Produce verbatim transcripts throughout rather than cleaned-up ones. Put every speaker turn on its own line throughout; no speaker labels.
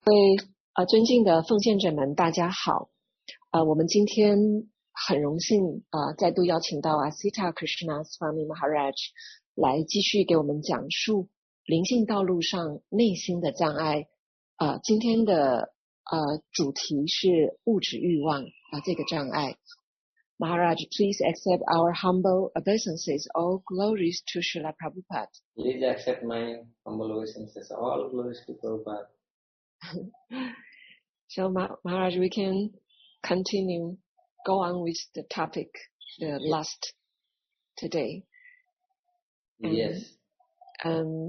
各位呃尊敬的奉献者们，大家好。呃，我们今天很荣幸呃再度邀请到 Asita Krishnaswamy Maharaj 来继续给我们讲述灵性道路上内心的障碍。呃，今天的呃主题是物质欲望啊、呃、这个障碍。Maharaj, please accept our humble obeisances. All glories to Srila Prabhupada.
Please accept my humble obeisances. All glories to Prabhupada.
So, Maharaj, we can continue, go on with the topic, the lust today.
And, yes.
Um,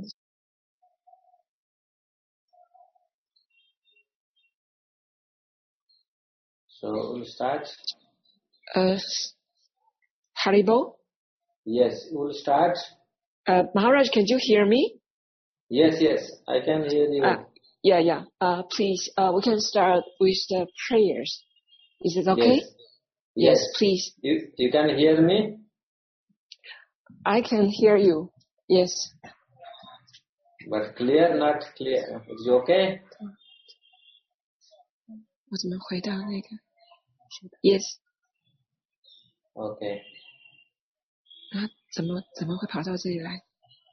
so, we'll start.
Uh, Haribo?
Yes, we'll start.
Uh, Maharaj, can you hear me?
Yes, yes, I can hear you.
Uh, yeah, yeah. Uh, please, uh, we can start with the prayers. Is it okay?
Yes,
yes, yes please.
You, you can hear me?
I can hear you. Yes.
But clear, not clear. Is it okay?
我怎么回到那个 ？Yes.
Okay.
啊，怎么怎么会跑到这里来？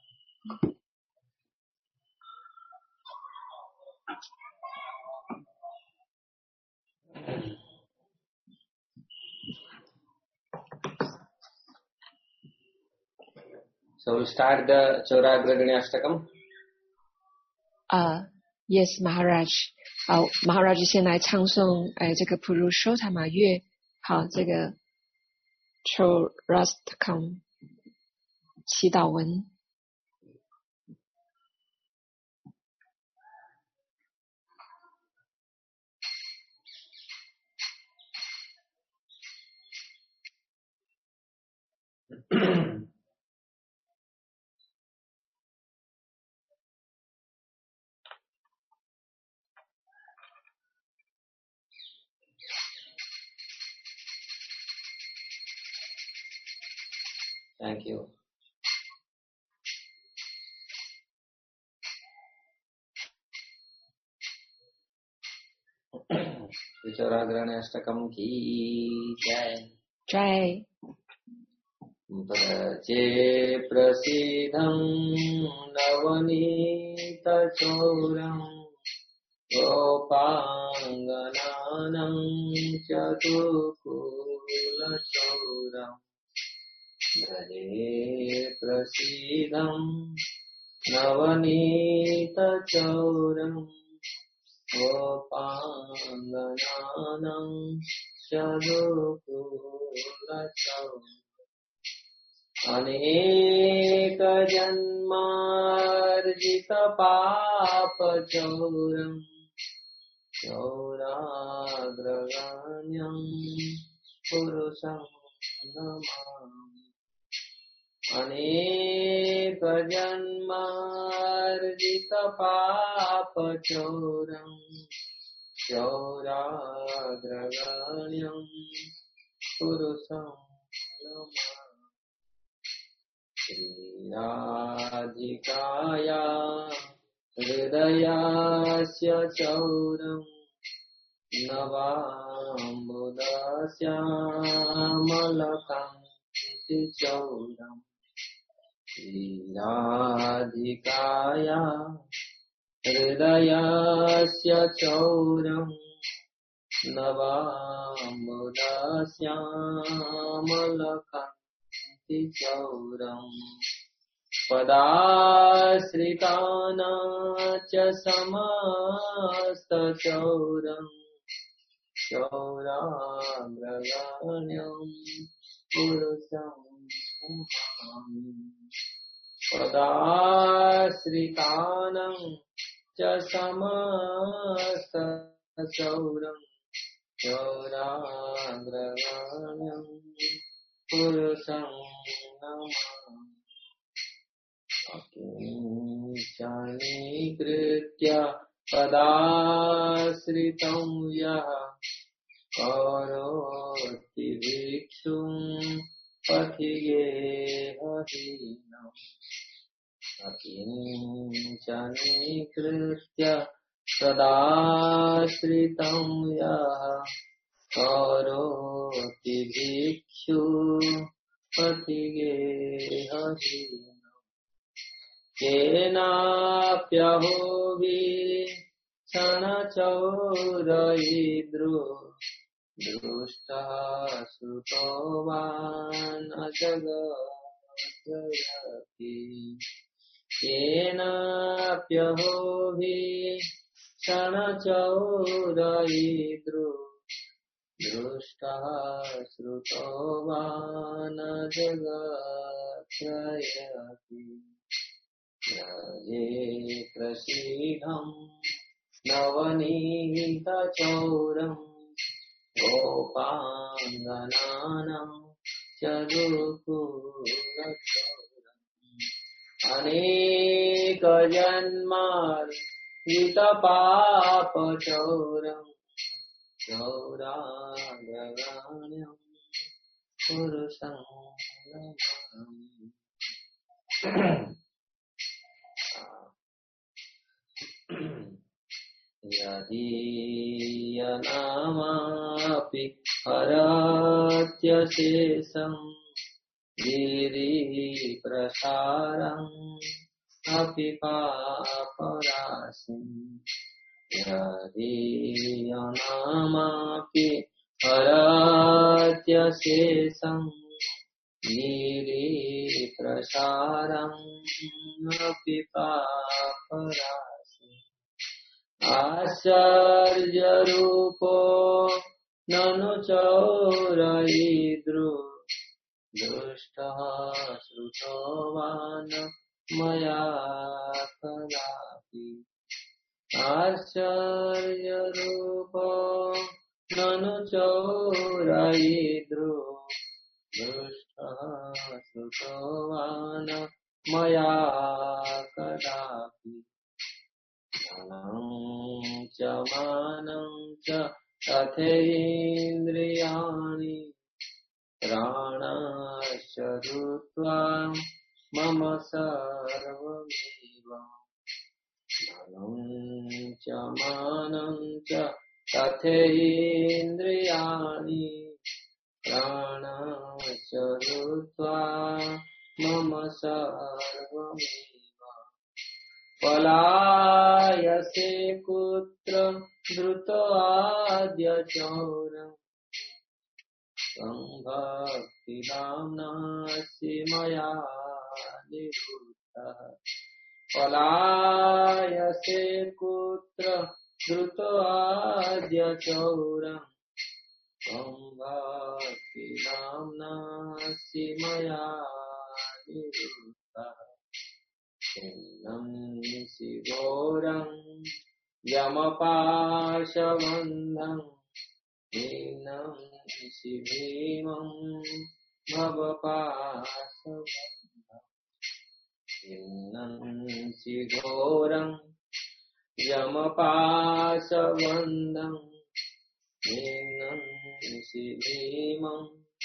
So we'll start the Chauragragani Ashtakam.
Uh, yes, Maharaj. 好 ，Maharaj 先来唱诵哎这个普鲁修塔玛乐，好这个 Chaurastakam 祈祷文。
Thank you. Chauragragani Ashtakam ki jai.
Jai.
Prache prasidham navanita chauram gopangananam chatukula chauram Prache prasidham navanita chauram gopangananam chatukula chauram अनेक जन्मार्जित पाप चौरम चौराग्रगण्यं पुरुषं नमामि अनेक जन्मार्जित पाप चौरम चौराग्रगण्यं पुरुषं नमामि राधिकाया हृदयास्य चौरं नवाम्बुदस्यामलकान्ति चौरं राधिकाया हृदयास्य चौरं नवाम्बुदस्यामलकान्ति चौरं पदाश्रिताना च समस्तचौरं चौराग्रगण्यं पुरुषं नमामि पदाश्रितानां च समस्तचौरं चौराग्रगण्यं पुरुषं नमामि किञ्चनीकृत्य पदाश्रितं यः करोति भिक्षुं पथिगेहहीनम् अकिञ्चनीकृत्य सदाश्रितं यः करोति भिक्षु पथिगेहहीनम् केनाप्यहो क्षणचौरयिद्रो दृष्टः श्रुतो वा न जगति केनाप्यहो क्षणचौरयिद्रो दृष्टः श्रुतो वा न जगत्ययति ये प्रसीदं नवनीतचौरम् गोपाङ्गनानां च गोकुलचौरम् अनेकजन्मार्जितपापचौरम् चौरागराण्यं पुरुषं यदीयनामापि हरत्यशेषं गिरिप्रसारम् अपि पापराशिं यदीयनामापि हरत्यशेषं गिरिप्रसारम् अपि पापराशिम् आश्चर्यरूपो ननु चौरयिद्रो दृष्टः श्रुतो वा न मया कदापि आश्चर्यरूपो ननु चौरयिद्रो दृष्टः श्रुतो वा न मया कदापि धनं च मानं च तथेन्द्रियाणि प्राणाश्च धृत्वा मम सर्वमेव धनं च मानं च तथेन्द्रियाणि प्राणाश्च धृत्वा मम सर्वमेव पलायसे कुत्र धृतवाद्यचौरम् संभक्तिदाम्नासि मया निवृत्तः पलायसे कुत्र धृतवाद्यचौरम् संभक्तिदाम्नासि मया निवृत्तः छिन्नंसि घोरं यमपाशबन्धं हीनंसि भीमं भवपाशबन्धं छिन्नंसि घोरं यमपाशबन्धं हीनंसि भीमं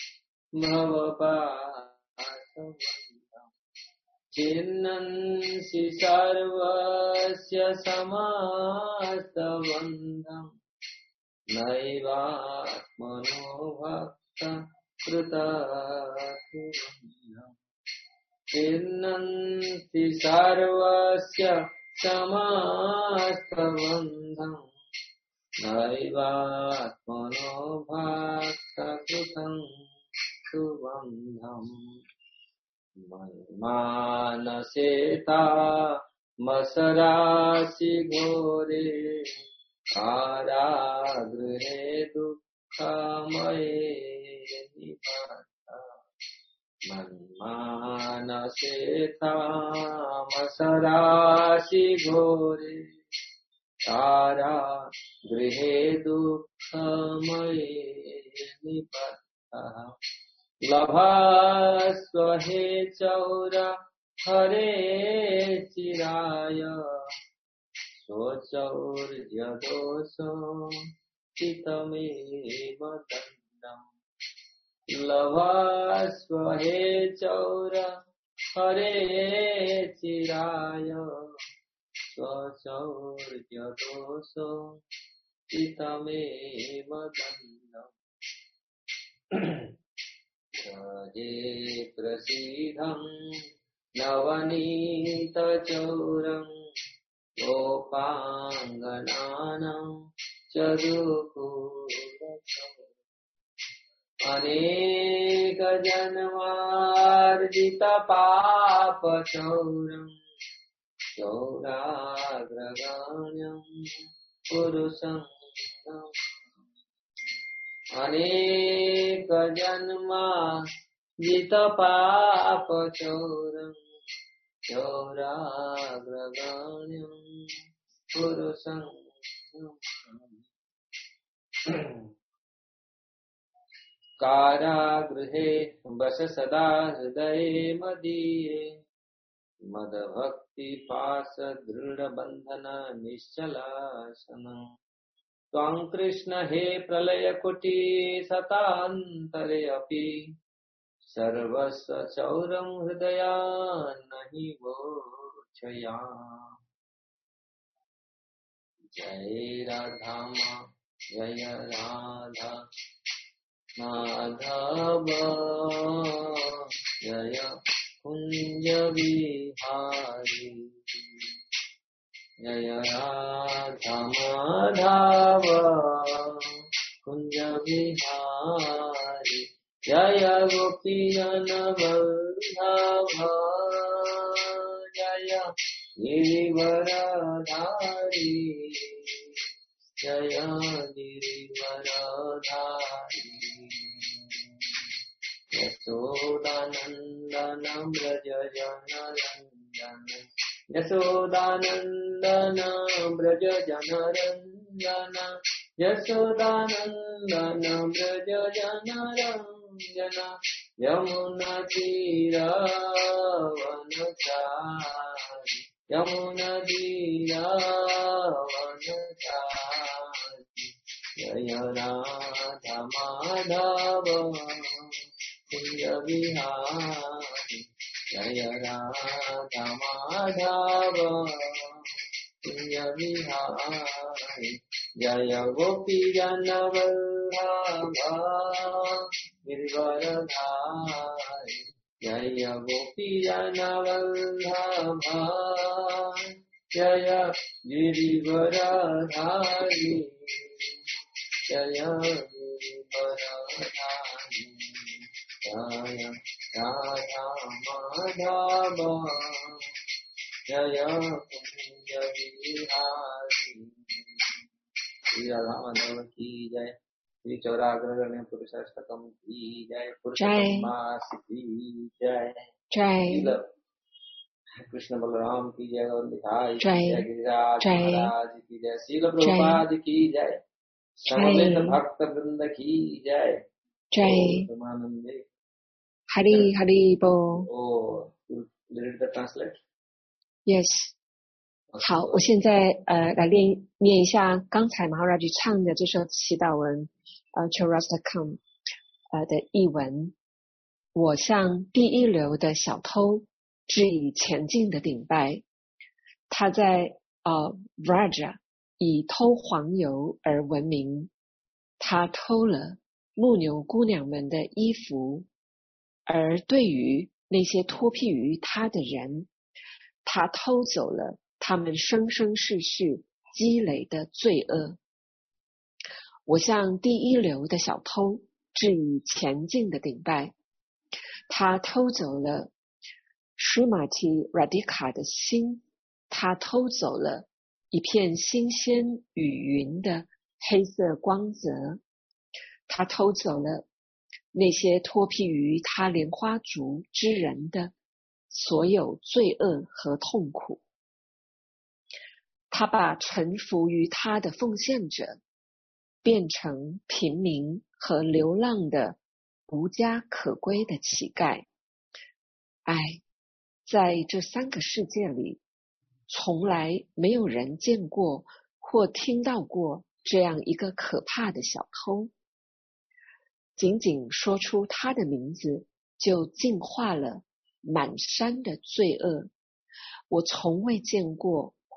भवपाशबन्धं छिन्नंसि सर्वस्य समास्तबन्धं नैवात्मनो भक्त कृतबन्धं छिन्नंसि सर्वस्य समास्तबन्धं नैवात्मनो भक्त कृतं सुबन्धम् मानसेता मसरासि घोरे कारागृहे दुःखमये निबद्धा मन्मानसेता मसरासि घोरे कारागृहे दुःखमये निबद्धा लभास्व हे चौर हरे चिराय स्वचौर्यदोषो चितमेव दण्डम् लभास्व हे चौर हरे चिराय स्वचौर्यदोषो चितमेव दण्डम् राजे प्रसीदं नवनीतचौरम् गोपाङ्गनानां चरुपूरचौरम् अनेकजन्मार्जितपापचौरम् चौराग्रगण्यं पुरुषं अनेकजन्मार्जितपापचौरम् चौराग्रगण्यं पुरुषं कारागृहे वस सदा हृदये मदीये मदभक्तिपाश दृढबन्धन निश्चलासन त्वां कृष्ण हे प्रलयकुटी सतान्तरे अपि सर्वस्व चौरं हृदया नहि वोचया जय राधा जय राधा माधव जय कुंज विहारी जय राधा माधव कुंज विहारी जय गोपीजन वल्लभ जय गिरिवरधारी जय गिरिवरधारी यशोदानन्दन व्रज जनरञ्जन यशोदानन्दन व्रज जनरञ्जन यशोदानन्दन व्रज जनरञ्जन यमुनातीरावनचारि यमुनातीरावनचारि जय राधा माधव कुंज विहारी जय राधा माधव कुंज विहारी जय गोपीजन वल्लभ गिरिवरधारी जय गोपीजन वल्लभ जय गिरिवरधारी जय गिरिवरधारी जय राधा माधव जय कुंज विहारी श्री राधा माधव की जय श्री चौराग्रगण्य पुरुषाष्टकम की जय पुरुषोत्तम मास की जय
जय
कृष्ण बलराम की जय और निताई
जय
जय गिरिराज महाराज की जय श्रील प्रभुपाद की जय समवेत भक्त वृंद की जय
जय
परमानंदे
हरि हरि बोल
Oh, did it translate?
Yes. 好，我现在呃来练念一下刚才 Maharaj 唱的这首祈祷文，呃 Chaurastakam 呃的译文。我向第一流的小偷致以前进的顶拜。他在呃 Vraja 以偷黄油而闻名，他偷了牧牛姑娘们的衣服，而对于那些脱庇于他的人，他偷走了他们生生世世积累的罪恶。我向第一流的小偷致以前进的顶拜。他偷走了 Srimati Radhika 的心，他偷走了一片新鲜雨云的黑色光泽，他偷走了那些脱庇于他莲花足之人的所有罪恶和痛苦。他把臣服于他的奉献者变成平民和流浪的无家可归的乞丐。唉，在这三个世界里，从来没有人见过或听到过这样一个可怕的小偷。仅仅说出他的名字，就净化了满山的罪恶。我从未见过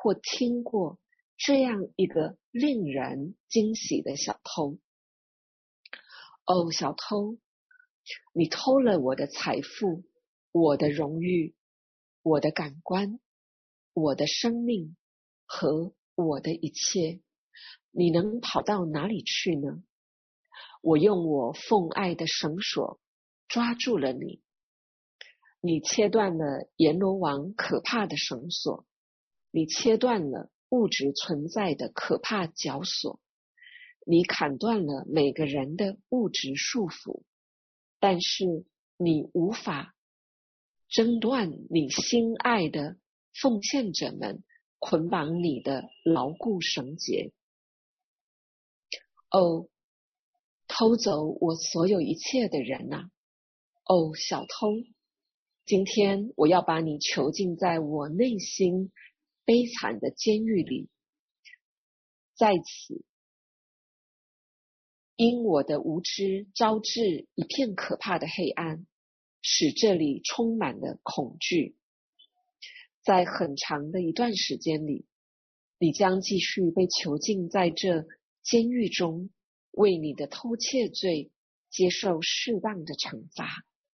或听过这样一个令人惊喜的小偷？哦，小偷，你偷了我的财富，我的荣誉，我的感官，我的生命和我的一切，你能跑到哪里去呢？我用我奉爱的绳索抓住了你，你切断了阎罗王可怕的绳索，你切断了物质存在的可怕绞索，你砍断了每个人的物质束缚，但是你无法挣断你心爱的奉献者们捆绑你的牢固绳结。哦，偷走我所有一切的人啊！哦，小偷，今天我要把你囚禁在我内心悲惨的监狱里，在此因我的无知招致一片可怕的黑暗，使这里充满了恐惧。在很长的一段时间里，你将继续被囚禁在这监狱中，为你的偷窃罪接受适当的惩罚。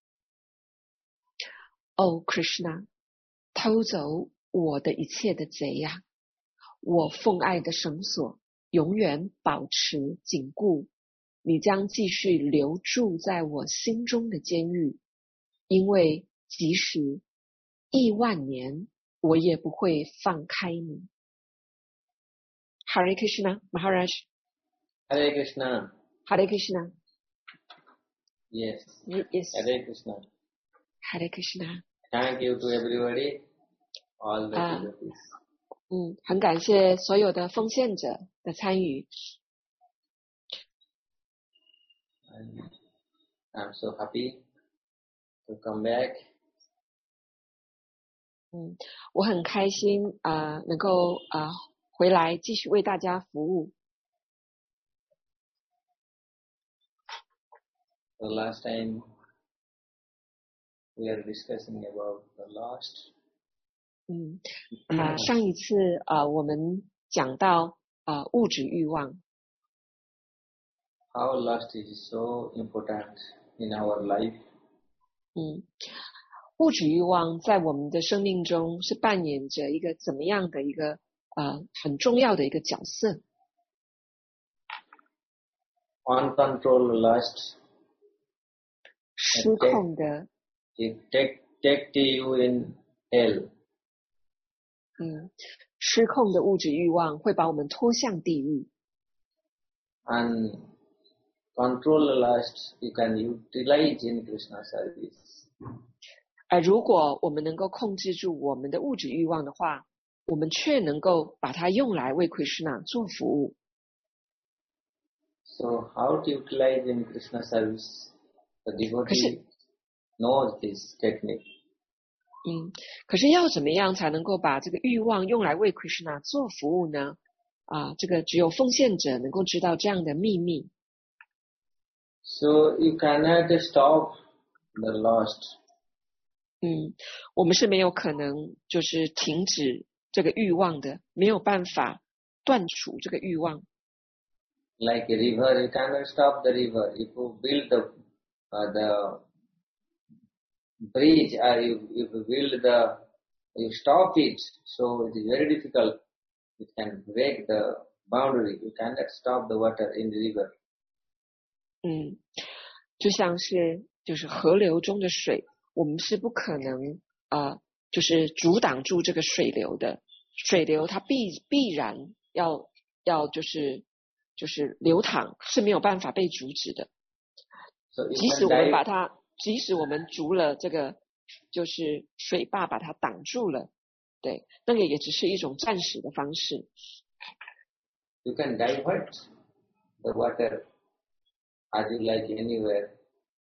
哦 Krishna， 偷走我的一切的贼呀、啊！我奉爱的绳索永远保持紧固，你将继续留住在我心中的监狱，因为即使亿万年我也不会放开你。Hare Krishna Maharaj。
Hare Krishna.
Hare Krishna.
Yes.
Yes.
Hare Krishna.
Hare Krishna.
Thank you to everybody. All the
uh,
devotees.
嗯，很感谢所有的奉献者的参与。
And I'm so happy to come back.
嗯，我很开心啊、呃，能够啊、呃、回来继续为大家服务。
The last time we are discussing about the lust.
嗯啊、呃，上一次啊、呃、我们讲到啊、呃、物质欲望。
How lust is so important in our life.
嗯，物质欲望在我们的生命中是扮演着一个怎么样的一个呃很重要的一个角色。
Uncontrolled lust.
失控的。
It take take you in hell.
嗯，失控的物质欲望会把我们拖向地狱。
And control lust you can utilize in Krishna service.
而如果我们能够控制住我们的物质欲望的话，我们却能够把它用来为 Krishna 做服务。
So how to utilize in Krishna service? The devotee knows this technique.
嗯，可是要怎么样才能够把这个欲望用来为 Krishna 做服务呢？啊，这个只有奉献者能够知道这样的秘密。
So you cannot stop the lust.
嗯，我们是没有可能就是停止这个欲望的，没有办法断除这个欲望。
Like a river, you cannot stop the river. If you build the uh, the bridge, or you if you build the you stop it, so it is very difficult. It can break the boundary. You cannot stop the water in the river.
嗯，就像是就是河流中的水，我们是不可能啊、呃，就是阻挡住这个水流的。水流它必必然要要就是就是流淌，是没有办法被阻止的。
So
即使我们把它，即使我们筑了这个就是水坝把它挡住了，对，那个也只是一种暂时的方式。
You can divert the water as you like anywhere.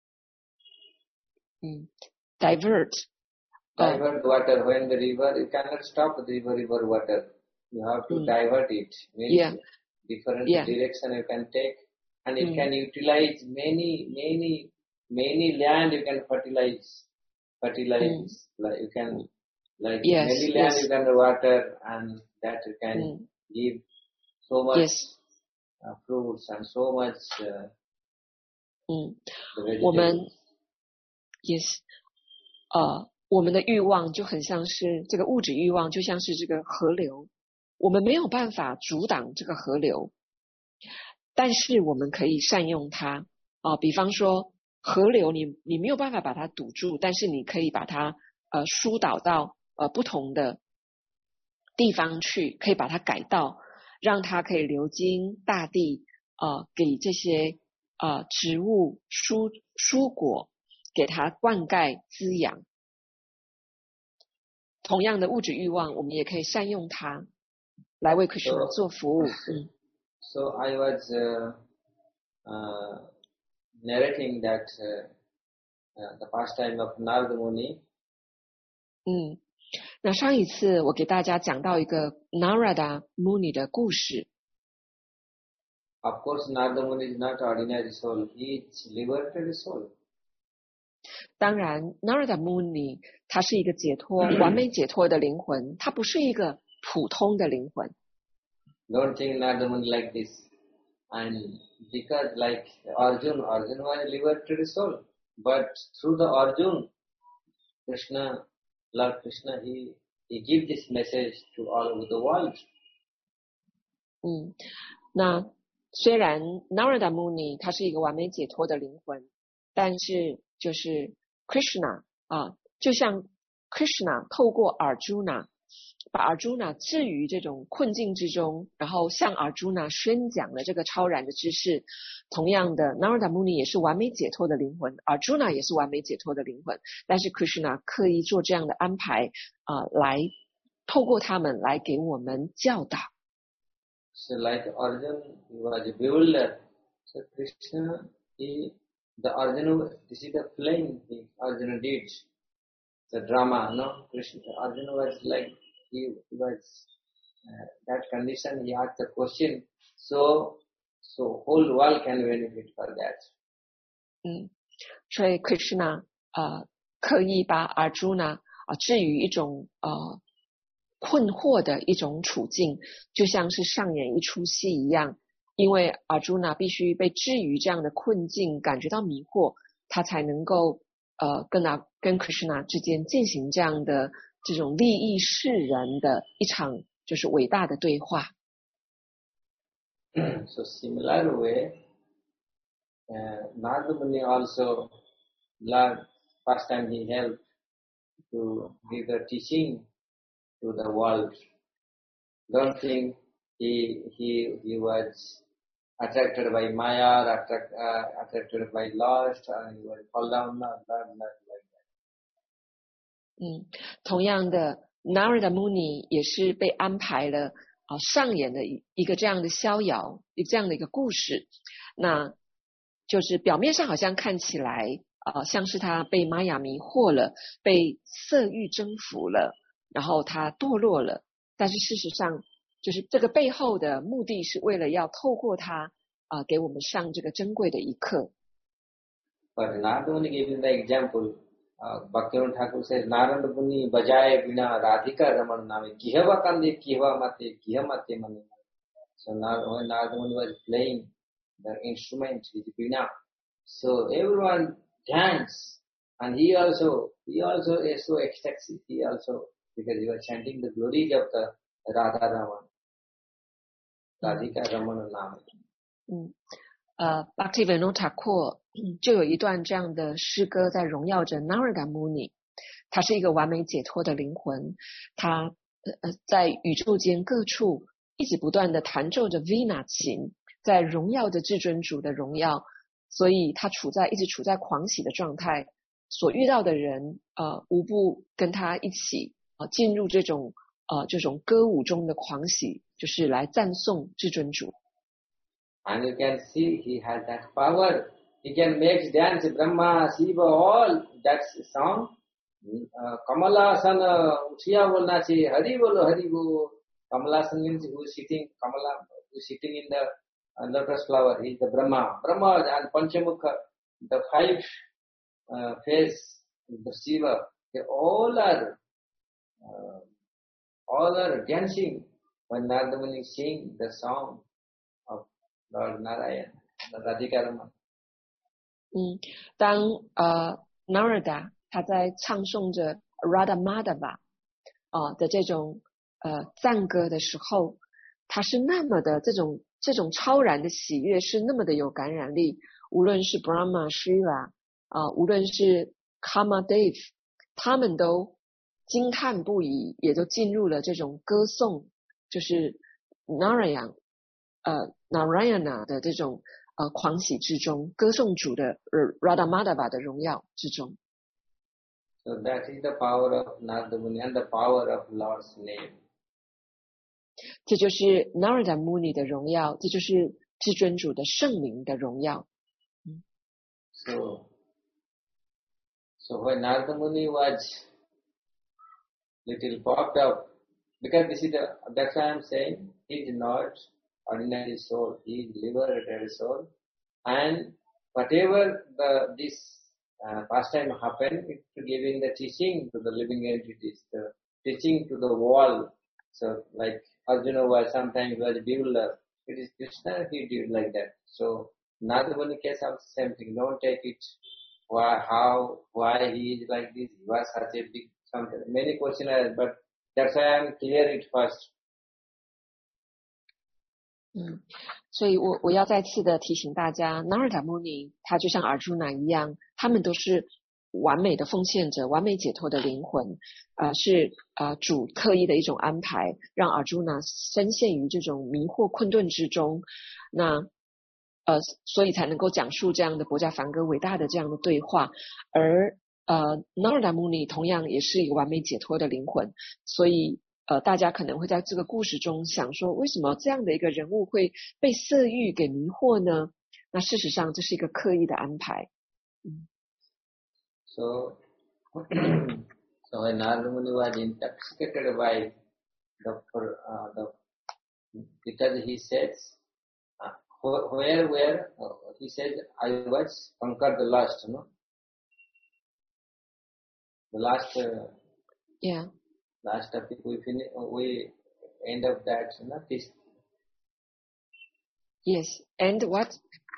嗯 ，divert.
Divert uh, water when the river, you cannot stop the river, river water. You have to mm. divert it. Means
yeah.
different
yeah.
direction you can take, and you
mm.
can utilize many, many, many land. You can fertilize, fertilize. Mm. Like you can Like
Yes,
many land
yes.
is underwater and that can
Mm.
give so much
Yes.
uh, fruits and so much uh,
嗯，
the
我们
vegetables.
yes， 呃，我们的欲望就很像是这个物质欲望，就像是这个河流，我们没有办法阻挡这个河流，但是我们可以善用它啊、比方说河流你你没有办法把它堵住，但是你可以把它呃疏导到呃不同的地方去，可以把它改道，让它可以流经大地，呃给这些呃植物蔬蔬果给它灌溉滋养。同样的物质欲望，我们也可以善用它来为 Krishna 做服务。嗯
So I was uh, uh, narrating that uh, uh, the pastime of Narada Muni.
嗯，那上一次我给大家讲到一个 Narada Muni 的故事。
Of course, Narada Muni is not ordinary soul; he is liberated soul.
当然 Narada Muni 他是一个解脱完美解脱的灵魂，他不是一个普通的灵魂。
Don't think Narada Muni like this. And because like Arjun, Arjun was a liberated soul. But through the Arjun, Krishna, Lord Krishna, he, he gives this message to all over the world.
嗯，那虽然 Narada Muni 他是一个完美解脱的灵魂，但是就是 Krishna 啊，就像 Krishna 透过 Arjuna 把 Arjuna 置于这种困境之中，然后向 Arjuna 宣讲了这个超然的知识。同样的 Narada Muni 也是完美解脱的灵魂， Arjuna 也是完美解脱的灵魂，但是 Krishna 刻意做这样的安排啊、呃，来透过他们来给我们教导。
So like Arjun, he was a bewildered. So Krishna, he, the Arjuna, this is the playing thing Arjuna did. The drama, no? Krishna, Arjuna was like, he was uh, that condition, he asked the question, so, so whole world can benefit for that.
嗯，所以 Krishna 呃刻意把 Arjuna 啊、呃、置于一种呃困惑的一种处境，就像是上演一出戏一样。因为 Arjuna 必须被置于这样的困境，感觉到迷惑，他才能够呃跟啊跟 Krishna 之间进行这样的这种利益世人的一场就是伟大的对话。
So similar way, uh, Narada Muni also learned, first time he helped to give the teaching to the world. Don't think he he he was attracted by Maya, or attract, uh, attracted by lust, and he was fall down, not, not, not like that.
嗯，同样的 Narada Muni 也是被安排了啊、呃、上演的一一个这样的逍遥，一这样的一个故事。那就是表面上好像看起来啊、呃、像是他被玛雅迷惑了，被色欲征服了，然后他堕落了。但是事实上，就是这个背后的目的是为了要透过他啊、呃、给我们上这个珍贵的一课。
But Narada Muni gave him the example. Uh, Bhaktivinoda Thakur says, Narada Muni bajaye bina radhika raman name kihava kande kihava mate kihamate mani. So now when Narada Muni was playing the instrument with Veena, so everyone danced, and he also he also is so ecstatic. He also, because he was chanting the glories of the Radha Raman, Radhika Raman Name.
嗯。呃 Bhaktivinoda Thakur 就有一段这样的诗歌在荣耀着 Narada Muni， 他是一个完美解脱的灵魂，他呃在宇宙间各处一直不断的弹奏着 Veena 琴，在荣耀着至尊主的荣耀，所以他处在一直处在狂喜的状态，所遇到的人呃无不跟他一起呃进入这种呃这种歌舞中的狂喜，就是来赞颂至尊主。
And you can see he has that power. He can make dance Brahma, Shiva, all that song. Uh, Kamalasana, Uthiya bolna chahiye, Hari bolo, Hari bolo. Kamalasana means who is sitting, Kamala, who is sitting in the uh, lotus flower. He is the Brahma. Brahma and Panchamukha, the five uh, face, the Shiva, they all are uh, all are dancing when Narada Muni sing the song of Lord Narayan, the Radhika Raman.
嗯，当呃 Narada 他在唱诵着 Radha Madhava 啊、呃、的这种呃赞歌的时候，他是那么的这种这种超然的喜悦，是那么的有感染力。无论是 Brahma Shiva 啊、呃，无论是 Kamadev， 他们都惊叹不已，也都进入了这种歌颂，就是 Narayan 呃 Narayana 的这种呃狂喜之中，歌颂主的呃 Radha Madhava 的荣耀之中。
So that is the power of Narada Muni and the power of Lord's name.
这就是 Narada Muni 的荣耀，这就是至尊主的圣名的荣耀。
So, so when Narada Muni was little popped up, because this is the, that's why I'm saying he is not ordinary soul, he is liberated soul, and whatever the this uh, pastime happened, it's giving the teaching to the living entities, the teaching to the world. So like Arjuna was sometimes was a builder, it is Krishna, he did like that. So Narada Muni case of the same thing. Don't take it why, how, why he is like this. He was such a big something. Many questions are, but that's why I'm clear it first.
嗯，所以我我要再次的提醒大家 ，Narada Muni 他就像 Arjuna 一样，他们都是完美的奉献者，完美解脱的灵魂，呃，是呃主刻意的一种安排，让 Arjuna 深陷于这种迷惑困顿之中。那呃，所以才能够讲述这样的博伽梵歌伟大的这样的对话，而呃 Narada Muni 同样也是一个完美解脱的灵魂，所以呃大家可能会在这个故事中想说，为什么这样的一个人物会被色欲给迷惑呢？那事实上这是一个刻意的安排。嗯
So, so when Narada Muni was intoxicated by the, uh, the because he says, uh, where, where, uh, he said, I was conquered the last, no? The last, uh,
yeah.
last topic we finish, we end of that, you know, this.
Yes, and what?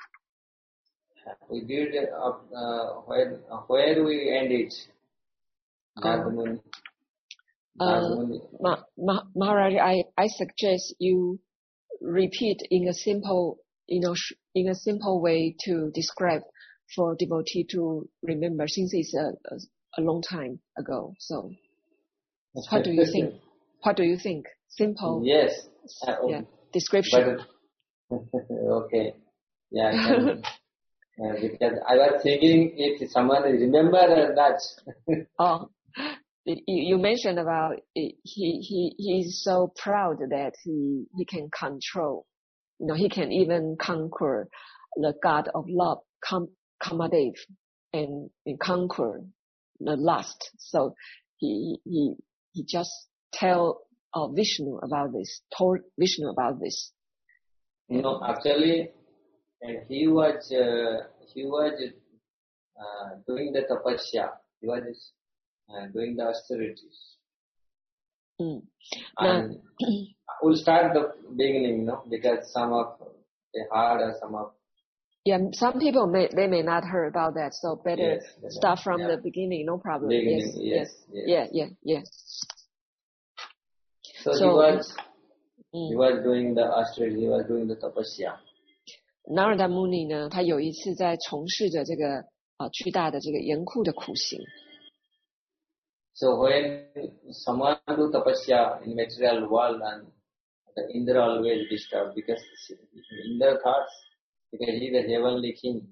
We did, uh, uh, where, uh, where we end it? Narada Muni.
Uh, Ma- Ma- Maharaj, I, I suggest you repeat in a simple, you know, sh- in a simple way to describe for devotee to remember, since it's a, a, a long time ago. So, what do you think? What do you think? Simple.
Yes. Uh,
yeah. Description.
But, okay. Yeah. I can, uh, because I was thinking if someone remember that.
oh. You mentioned about it, he he he's so proud that he he can control, you know, he can even conquer the god of love, Kam, Kamadev, and, and conquer the lust. So he he he just tell uh, Vishnu about this, told Vishnu about this.
No, actually, and he was uh, he was uh, doing the tapasya. He was uh, doing the austerities.
Mm.
And we'll start the beginning, you know, because some of they heard or some of.
Yeah, some people may they may not heard about that, so better
yes,
start from
yeah.
the beginning, no problem.
Beginning,
yes,
yes,
yes,
yes.
yeah, yeah, yeah.
So, so he was mm. he was doing the austerities, he was doing the tapasya.
Narada Muni 呢，他有一次在从事着这个啊、呃、巨大的这个严酷的苦行。
So when someone do tapasya in material world, and the Indra always disturbed because Indra thoughts because he is the heavenly king.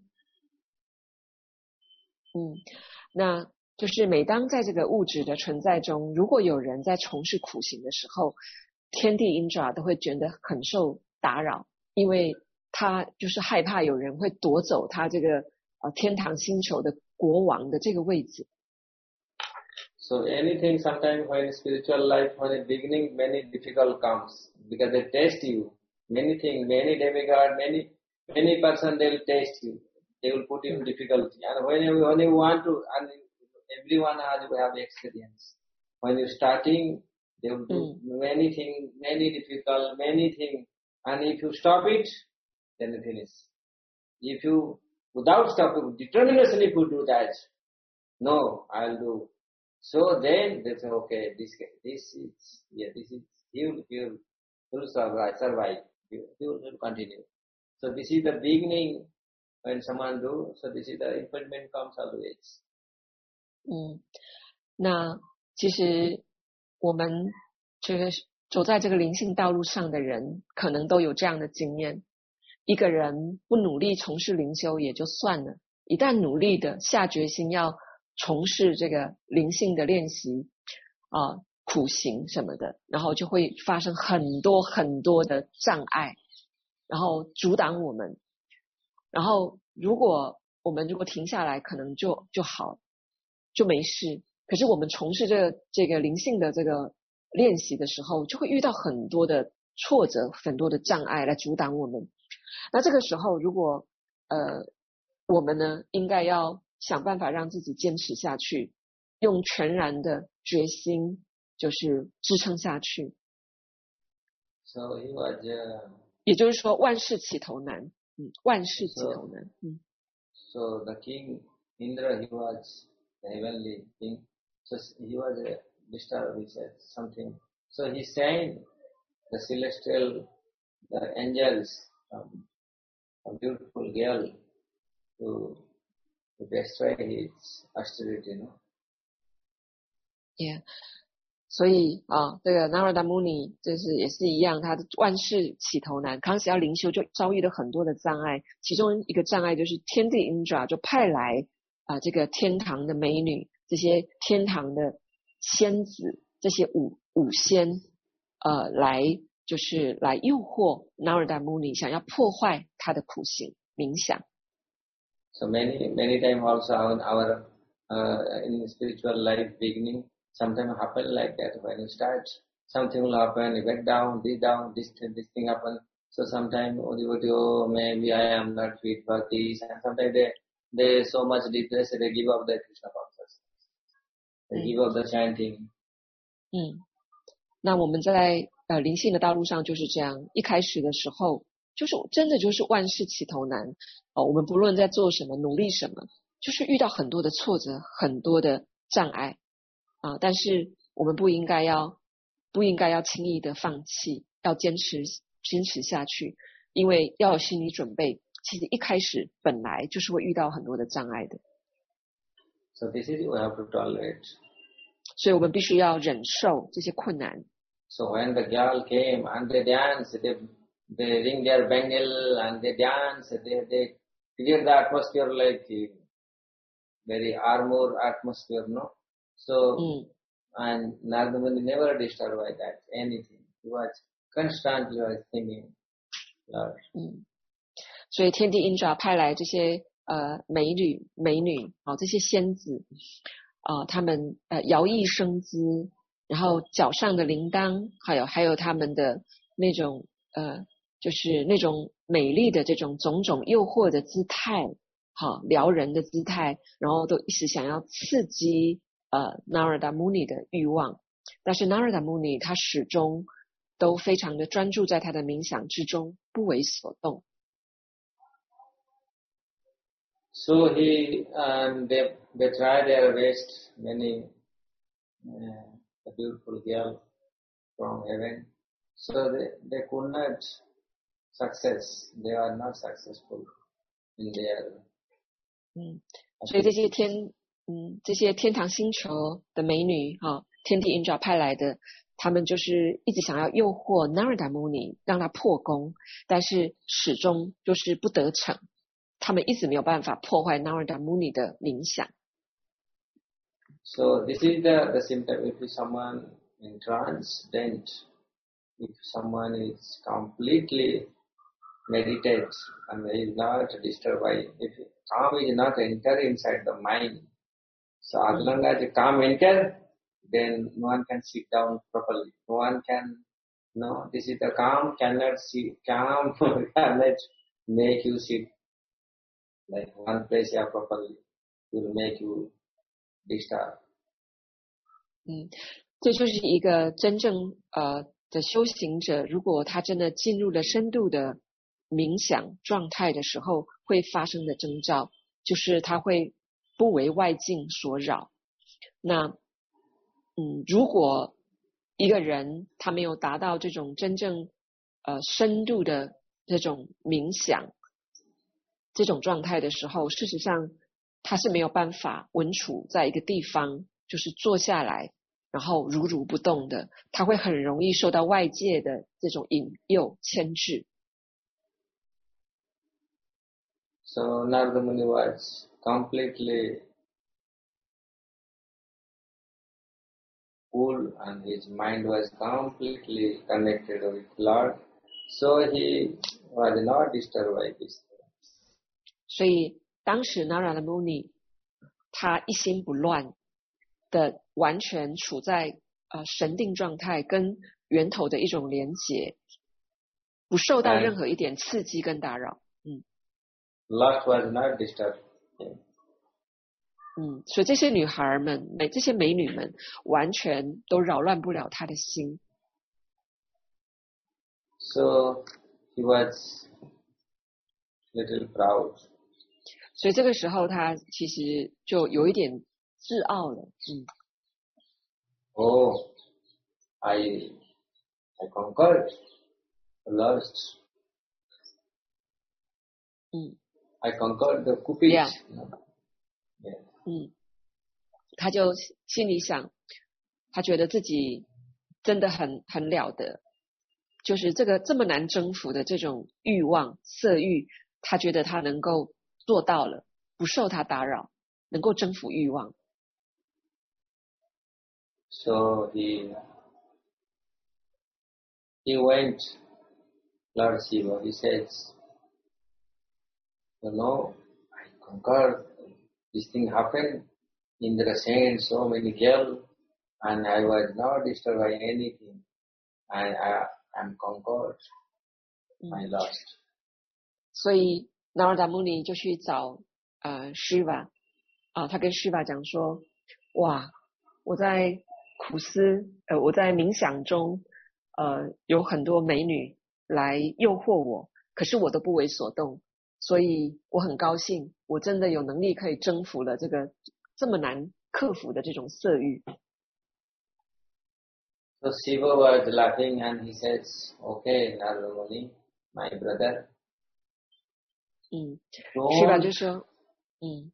嗯，那就是每当在这个物质的存在中，如果有人在从事苦行的时候，天地 Indra 都会觉得很受打扰，因为他就是害怕有人会夺走他这个呃天堂星球的国王的这个位置。
So anything, sometimes when spiritual life, when in beginning, many difficult comes because they test you. Many things, many demigod, many many person they will test you. They will put you in difficulty. And when you when you want to, and everyone has to have experience. when you're starting, they will do
mm.
many things, many difficult, many things. And if you stop it, then you finish. If you, without stopping, determination if you do that, no, I'll do. So then they say, okay, this this is, yeah, this is, he will, he will, he will survive, survive. He will, he will continue. So this is the beginning when someone do, so this is the impediment comes always.
嗯，那其实我们这个走在这个灵性道路上的人，可能都有这样的经验。一个人不努力从事灵修也就算了，一旦努力的下决心要从事这个灵性的练习啊、呃、苦行什么的，然后就会发生很多很多的障碍，然后阻挡我们。然后如果我们如果停下来，可能就就好，就没事。可是我们从事这个这个灵性的这个练习的时候，就会遇到很多的挫折，很多的障碍来阻挡我们。那这个时候，如果呃我们呢，应该要想办法让自己坚持下去，用全然的决心，就是支撑下去。
So he was, uh,
也就是说，万事起头难，嗯，万事起头难，嗯。
So the king Indra, he was the heavenly king. So he was a disturbed, he said something. So he sent the celestial, the angels, um, a beautiful girl to, to destroy his austerity, you know.
Yeah. 所以啊，这个 Narada Muni 就是也是一样，他万事起头难。康熙要灵修就遭遇了很多的障碍，其中一个障碍就是天帝 Indra 就派来啊这个天堂的美女，这些天堂的仙子，这些五五仙呃来就是来诱惑 Narada Muni 想要破坏他的苦行冥想。
So many many times also in our uh, in spiritual life beginning. Sometimes happen like that. When you start, something will happen, you get down, this down, this this thing happen. So sometimes oh, maybe I am not fit for this, and sometimes they they so much depressed they give up their Krishna consciousness. They give up the chanting.
嗯，那我们在呃灵性的道路上就是这样，一开始的时候就是真的就是万事起头难哦，我们不论在做什么，努力什么，就是遇到很多的挫折，很多的障碍。啊，但是我们不应该要不应该要轻易的放弃，要坚持坚持下去，因为要有心理准备。其实一开始本来就是会遇到很多的障碍的。
So this is we have to tolerate.
所以我们必须要忍受这些困难。
So when the girl came and they dance, they they ring their bangle and they dance, they they create the atmosphere like very armor atmosphere, no? So, mm. and Narada Muni never disturbed by that, anything. He was constantly was thinking, Lord.
嗯，所以天帝 Indra 派来这些呃美女美女啊、哦，这些仙子啊、呃，他们呃摇曳生姿，然后脚上的铃铛，还有还有他们的那种呃，就是那种美丽的这种种种诱惑的姿态，好撩人的姿态，然后都一直想要刺激。呃 Narada Muni 的欲望，但是 Narada Muni 他始终都非常的专注在他的冥想之中，不为所动。
So he and they they try their best, many uh, a beautiful girl from heaven. So they they could not success. They are not successful in their.
嗯，所以这些天。嗯，这些天堂星球的美女哈、哦，天帝 Indra 派来的，他们就是一直想要诱惑 Narada Muni 让他破功，但是始终就是不得逞，他们一直没有办法破坏 Narada Muni 的冥想。
So this is the the symptom. If someone in trance, then if someone is completely meditate and is not disturbed by, if calm is not enter inside the mind. So as long as the calm enter, then no one can sit down properly. No one can, no, this is the calm cannot sit, calm cannot make you sit like one place here properly. Will make you disturb.
嗯， 这就是一个真正呃的修行者，如果他真的进入了深度的冥想状态的时候，会发生的征兆，就是他会不为外境所扰。那嗯，如果一个人他没有达到这种真正呃深度的这种冥想这种状态的时候，事实上他是没有办法稳处在一个地方，就是坐下来然后如如不动的，他会很容易受到外界的这种引诱牵制。
So Narada Muni was completely cool and his mind was completely connected with Lord. So he was not disturbed by this.
所以当时 Narada Muni 他一心不乱的完全处在呃神定状态，跟源头的一种连结，不受到任何一点刺激跟打扰。嗯
Lust was not disturbed.
嗯，所以这些女孩们，美这些美女们，完全都扰乱不了他的心。
So he was little proud.
所以这个时候他其实就有一点自傲了。嗯。
Oh, I I conquered lust.
嗯。
I conquered the cupid.
Yeah.
Yeah.
嗯，他就心里想，他觉得自己真的很很了得，就是这个这么难征服的这种欲望、色欲，他觉得他能够做到了，不受他打扰，能够征服欲望。
So he he went, Lord Shiva. He says, you know, I conquered. This thing happened. Indra sent so many girls, and I was not disturbed by anything. And I am conquered my lust.
所以 Narada Muni 就去找呃 Shiva 啊，他跟 Shiva 讲说，哇，我在苦思呃我在冥想中呃有很多美女来诱惑我，可是我都不为所动，所以我很高兴，我真的有能力可以征服了这个这么难克服的这种色欲。
So Shiva was laughing and he says, okay, Narada Muni, my brother.
嗯 Shiva 就说，嗯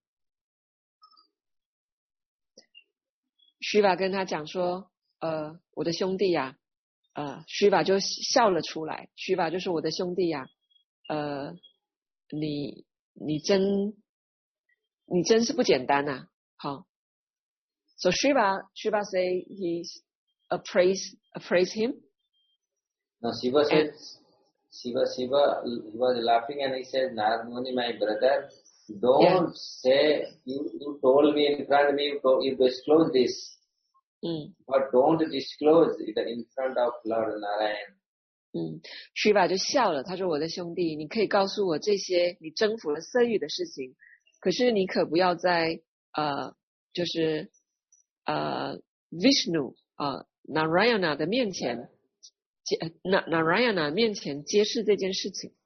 Shiva 跟他讲说，呃，我的兄弟呀、啊，呃 Shiva 就笑了出来 ，Shiva 就说我的兄弟呀、啊，呃，你你真你真是不简单呐、啊，好。So Shiva Shiva say he appraise appraise him.
No, Shiva said, Shiva Shiva he was laughing and he said, Narada Muni, my brother, don't
yeah.
say you you told me in front of me you, told, you disclose this.
嗯
But don't disclose it in front of Lord Narayan.
嗯 Shiva 就笑了，他说我的兄弟，你可以告诉我这些你征服了色欲的事情，可是你可不要在呃就是呃 Vishnu 啊、呃、Narayana 的面前揭 Narayana 面前揭示这件事情。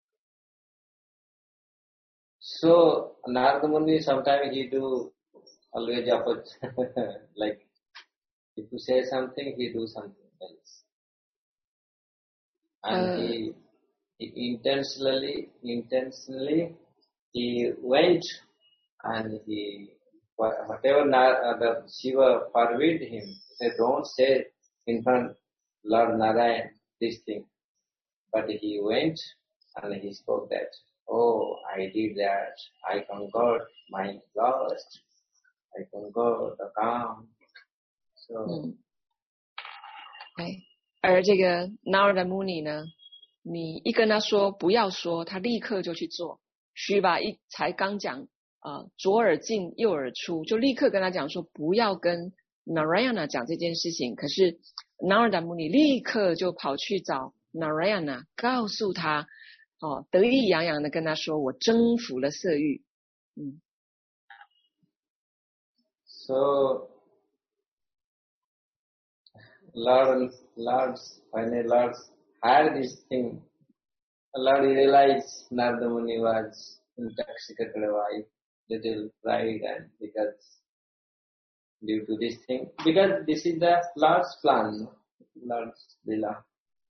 So Narada Muni sometimes he do always opposite like if you say something he do something else. And
uh,
he, he intentionally intentionally he went and he whatever uh, the Shiva forbid him, he said don't say in front Lord Narayan this thing. But he went and he spoke that, oh, I did that, I conquered my lust, I conquered the calm. So,
嗯，哎，而这个 Narada Muni 呢，你一跟他说不要说，他立刻就去做。Shiva 一才刚讲啊、呃，左耳进右耳出，就立刻跟他讲说不要跟 Narayana 讲这件事情。可是 Narada Muni 立刻就跑去找 Narayana， 告诉他，哦，得意洋洋的跟他说，我征服了色欲。嗯。
So Lord, Lord, when Lord heard this thing, Lord realized Narada Muni was intoxicated by little pride, and because due to this thing, because this is the Lord's plan, Lord's Leela.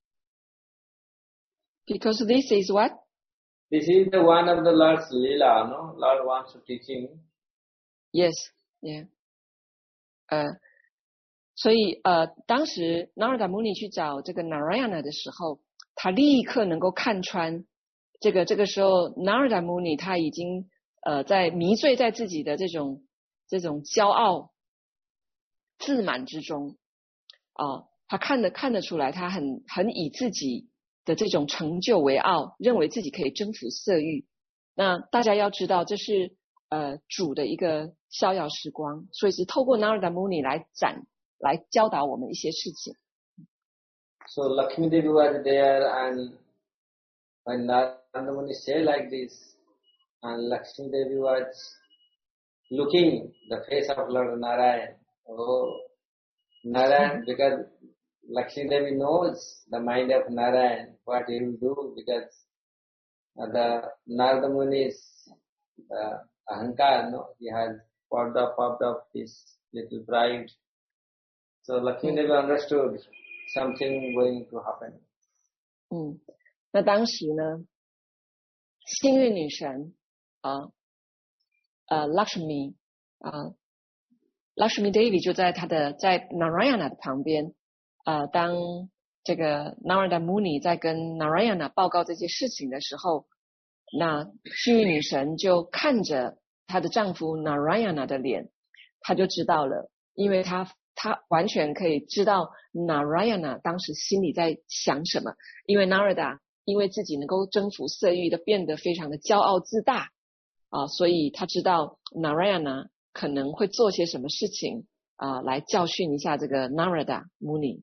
Because this is what?
This is the one of the Lord's Leela, no? Lord wants to teach him.
Yes, yeah. 呃，所以呃，当时 Narada Muni 去找这个 Narayana 的时候，他立刻能够看穿这个。这个时候 Narada Muni 他已经呃在迷醉在自己的这种这种骄傲自满之中啊、呃，他看得看得出来，他很很以自己的这种成就为傲，认为自己可以征服色欲。那大家要知道，这是呃主的一个逍遥时光，所以是透过 Narada Muni 来展来教导我们一些事情。
So Lakshmi Devi was there, and when Narada Muni said like this, and Lakshmi Devi was looking the face of Lord Narayan. Oh, Narayan, because Lakshmi Devi knows the mind of Narayan, what he will do, because the Narada Muni's uh, ahankar, no, he has popped up, popped up his little pride. So Lakshmi Devi understood something going to happen.
嗯，那当时呢，幸运女神啊，呃 Lakshmi 啊 Lakshmi Devi 就在她的在 Narayana 的旁边啊、呃，当这个 Narada Muni 在跟 Narayana 报告这些事情的时候，那幸运女神就看着她的丈夫 Narayana 的脸，她就知道了，因为她她完全可以知道 Narayana 当时心里在想什么，因为 Narada 因为自己能够征服色欲的变得非常的骄傲自大啊，所以他知道 Narayana 可能会做些什么事情啊，来教训一下这个 Narada Muni。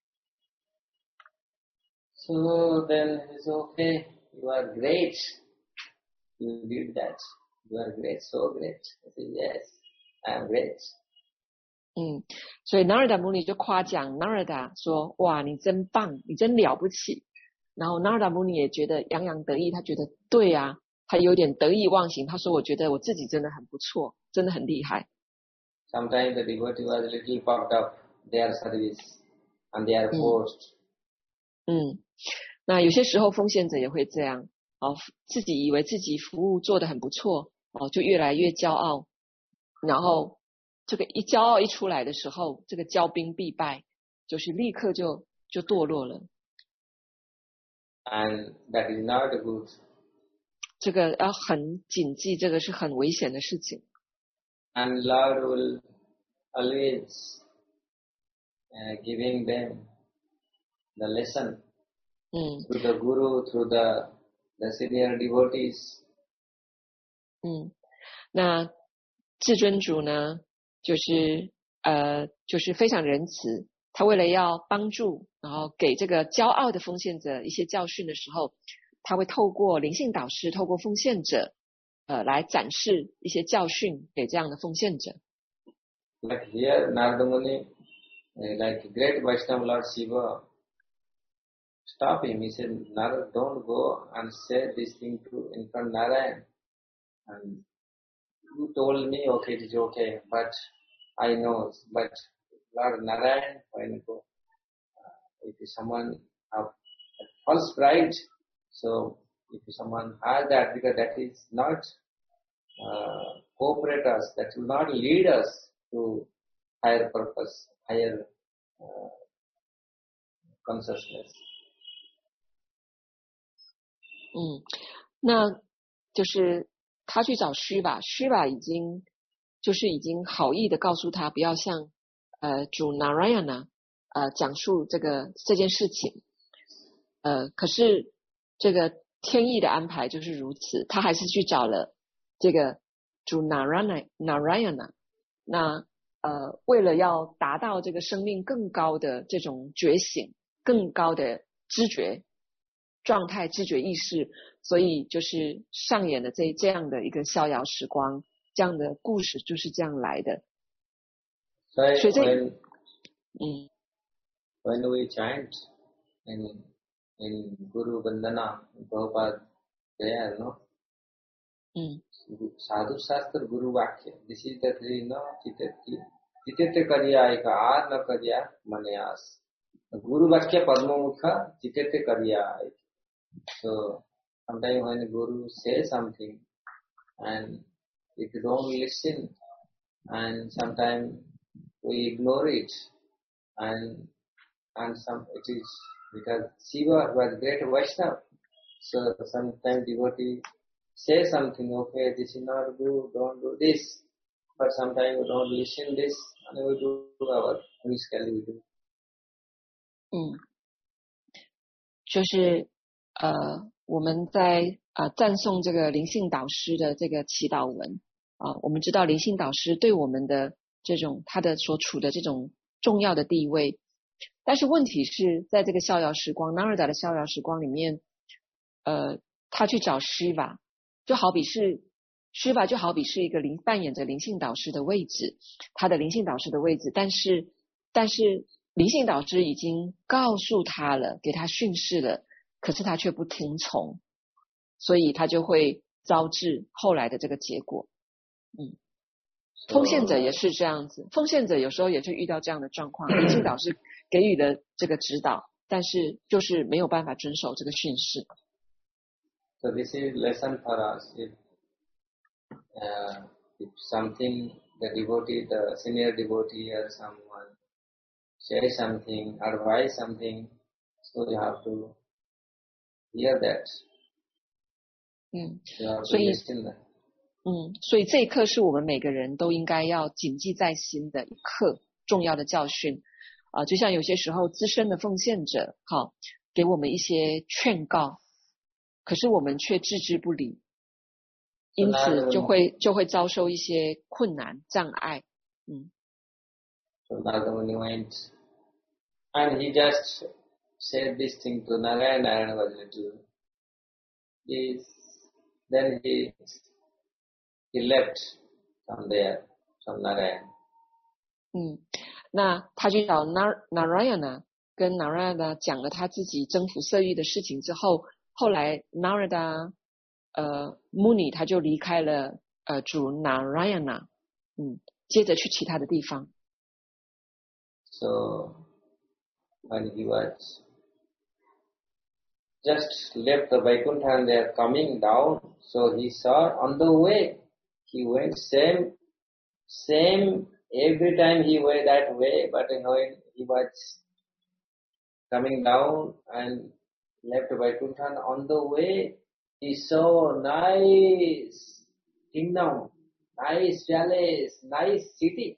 So then he said, okay, you are great, you did that, you are great, so great. I said, yes, I am great.
嗯，所以 Narada Muni 就夸奖 Narada 说，哇，你真棒，你真了不起。然后 Narada Muni 也觉得洋洋得意，他觉得对啊，他有点得意忘形，他说我觉得我自己真的很不错，真的很厉害。
Sometimes the devotee was a little puffed up their service and they are forced.
嗯，那有些时候奉献者也会这样哦，自己以为自己服务做得很不错哦，就越来越骄傲，然后这个一骄傲一出来的时候，这个骄兵必败，就是立刻就就堕落了。
And that is not good.
这个要很谨记，这个是很危险的事情。
And Lord will always uh, giving them the lesson
嗯
through the Guru, through the, the senior devotees.
嗯，那至尊主呢，就是呃，就是非常仁慈。他为了要帮助，然后给这个骄傲的奉献者一些教训的时候，他会透过灵性导师，透过奉献者，呃，来展示一些教训给这样的奉献者。
Like here, Narada Muni, uh, like great Vaishnava Lord Shiva, stop him. He said, Narada, don't go and say this thing to infant Narayan. And you told me, okay, it is okay, but I know, but Lord Narayan, when you go, uh, if someone have false pride, so if someone has that, because that is not uh, cooperate us, that will not lead us to higher purpose, higher uh, consciousness.
嗯，那就是他去找虚吧，虚吧已经就是已经好意的告诉他不要向呃主 Narayana 呃讲述这个这件事情，呃可是这个天意的安排就是如此，他还是去找了这个主 Narayana Narayana， 那呃为了要达到这个生命更高的这种觉醒，更高的知觉状态、知觉意识，所以就是上演了这这样的一个逍遥时光，这样的故事就是这样来的。
所以
所以这
when,
嗯
when we chant in in Guru Vandana, Prabhupada prayer, no?
Mm.
Sadhu Shastra Guru Vakya. This is the three, no? Chitete Chitete Kariya Eka Ar na Kariya Manayas. Guru Vakya Padma Mukha Chitete Kariya. So sometimes when the Guru says something and if you don't listen and sometimes we ignore it and and some it is because Shiva was great Vaishnava. So sometimes devotee say something, okay, this is not good, don't do this. But sometimes we don't listen this and we do our whiskey we do.
嗯，就是呃我们在呃赞颂这个灵性导师的这个祈祷文啊、呃，我们知道灵性导师对我们的这种他的所处的这种重要的地位，但是问题是在这个逍遥时光 Narada 的逍遥时光里面，呃，他去找 Shiva， 就好比是 Shiva 就好比是一个灵扮演着灵性导师的位置，他的灵性导师的位置，但是但是灵性导师已经告诉他了，给他训示了，可是他却不听从，所以他就会招致后来的这个结果。嗯，奉献者也是这样子，奉献者有时候也是遇到这样的状况，灵性导师给予了这个指导，但是就是没有办法遵守这个训示。
So this is lesson for us. If, uh, if something the devotee, the senior devotee or someone say something, advise something, so you have to hear that.
嗯，
You have to
所以
listen that.
嗯，所以这一课是我们每个人都应该要谨记在心的一课，重要的教训啊、呃。就像有些时候资深的奉献者，好，给我们一些劝告，可是我们却置之不理，因此就会就会遭受一些困难障碍。嗯。
So Narada went and he just said this thing to Narayana. Narayana was little. He, then he he left from there, from Narayana.
嗯，那他去找 Nar Narayana， 跟 Narayana 讲了他自己征服色欲的事情之后，后来 Narada 呃 Muni 他就离开了呃主 Narayana， 嗯，接着去其他的地方。
So when he was just left the Vaikuntha and they are coming down, so he saw on the way, he went same, same, every time he went that way, but when he was coming down and left Vaikuntha, on the way, he saw nice kingdom, nice palace, nice city.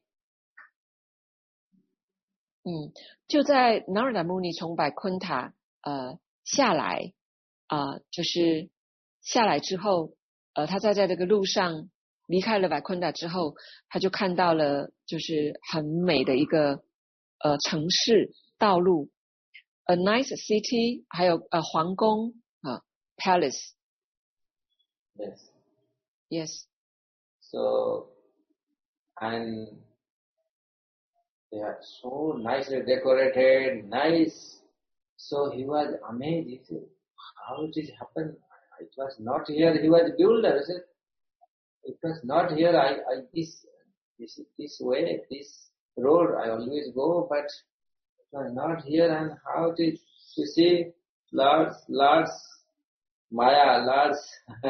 嗯，就在 Narada Muni 从百昆塔呃下来啊、呃，就是下来之后，呃，他在在这个路上离开了百昆塔之后，他就看到了就是很美的一个呃城市道路 ，a nice city， 还有呃皇宫啊 ，palace。
Yes.
Yes.
So and they are so nicely decorated, nice. So he was amazed. He said, how did it happen? It was not here. He was builder. He said, it was not here. I, I this, this, this way, this road I always go, but it was not here. And how did you see? Lord's, Lord's Maya, Lord's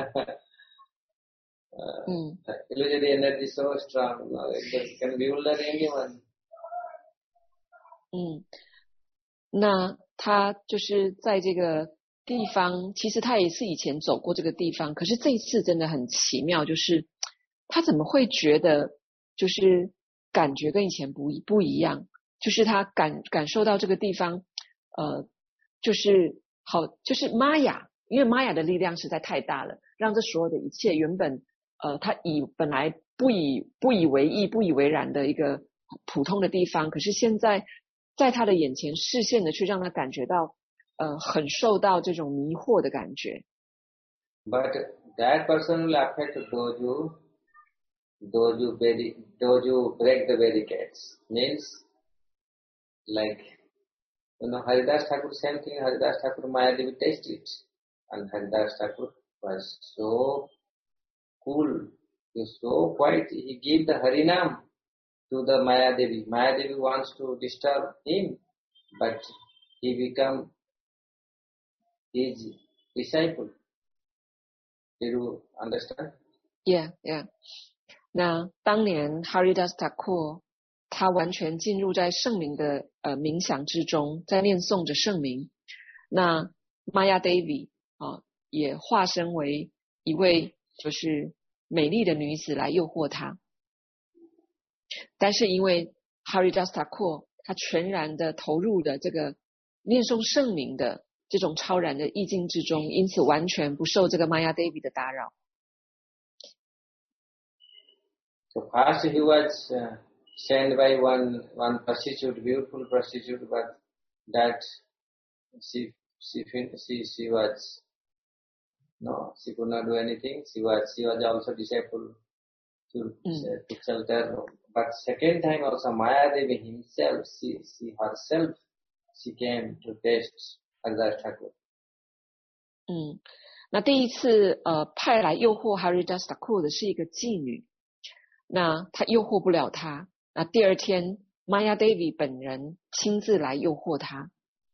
uh,
mm.
illusory energy so strong. No, it can build anyone.
嗯，那他就是在这个地方，其实他也是以前走过这个地方，可是这一次真的很奇妙，就是他怎么会觉得就是感觉跟以前不一不一样，就是他感感受到这个地方，呃，就是好，就是玛雅，因为玛雅的力量实在太大了，让这所有的一切原本呃他以本来不以不以为意、不以为然的一个普通的地方，可是现在在他的眼前视线的去让他感觉到呃很受到这种迷惑的感觉。
But that person will affect those who those who, those who break the barricades. Means like You know, Haridas Thakur, same thing, Haridas Thakur, Mayadevi tasted it. And Haridas Thakur was so cool, he was so quiet, he gave the Harinam to the Mayadevi. Mayadevi wants to disturb him, but he become his disciple. Did you understand?
Yeah, yeah. 那当年 Haridas Thakur 他完全进入在圣名的呃冥想之中，在念诵着圣名。那 Maya Devi 啊也化身为一位就是美丽的女子来诱惑他。但是因为 Haridas Thakur 他全然的投入的这个念诵圣名的这种超然的意境之中，因此完全不受这个 Maya Devi 的打扰。
So first he was uh, sent by one one prostitute, beautiful prostitute, but that she she she she was no, she could not do anything. She was she was also disciple to mm. to shelter. But second time also Maya Devi himself, she she herself, she came to test Haridas Thakur.
嗯，那第一次呃派来诱惑 Haridas Thakur 的是一个妓女，那他诱惑不了他。那第二天 Maya Devi 本人亲自来诱惑他。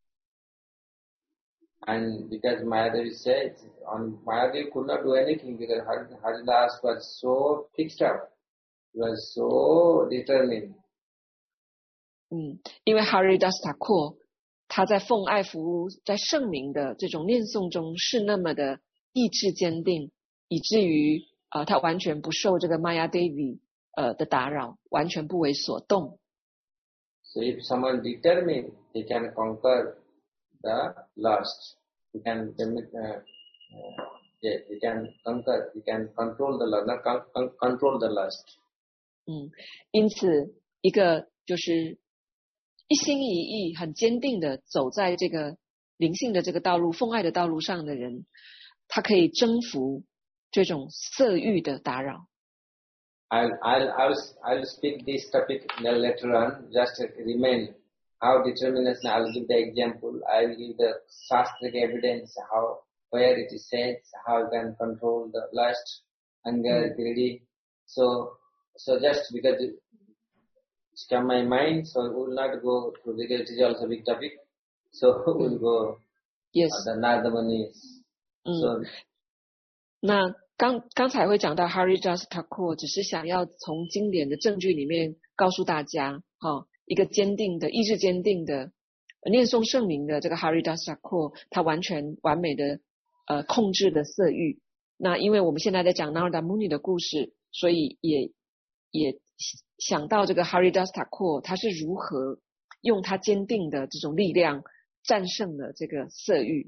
And because Maya Devi said, on Maya Devi could not do anything because Haridas was so fixed up, was so determined.
嗯，因为 Haridas Thakur 他在奉爱服务，在圣名的这种念诵中是那么的意志坚定，以至于呃他完全不受这个 Maya Devi 呃的打扰，完全不为所动。
So if someone determined, he can conquer the lust. He can, uh, uh, yeah, he can conquer, he can control the lust, not con control the lust.
嗯，因此一个就是一心一意、很坚定的走在这个灵性的这个道路、奉爱的道路上的人，他可以征服这种色欲的打扰。
I'll I'll I'll I'll speak this topic later on. Just remain how determination. I'll give the example. I'll give the shastric evidence how where it is said how you can control the lust, anger, greedy. So so just because it, it's come my mind, so we will not go through because it is also a big topic. So we'll go.
Yes.
Uh, the Narada Muni. So.
那刚刚才会讲到 Haridas Thakur 只是想要从经典的证据里面告诉大家，哈、哦，一个坚定的意志坚定的念诵圣名的这个 Haridas Thakur 他完全完美的呃控制的色欲。那因为我们现在在讲 Narada Muni 的故事，所以也也想到这个 Haridas Thakur 他是如何用他坚定的这种力量战胜了这个色欲。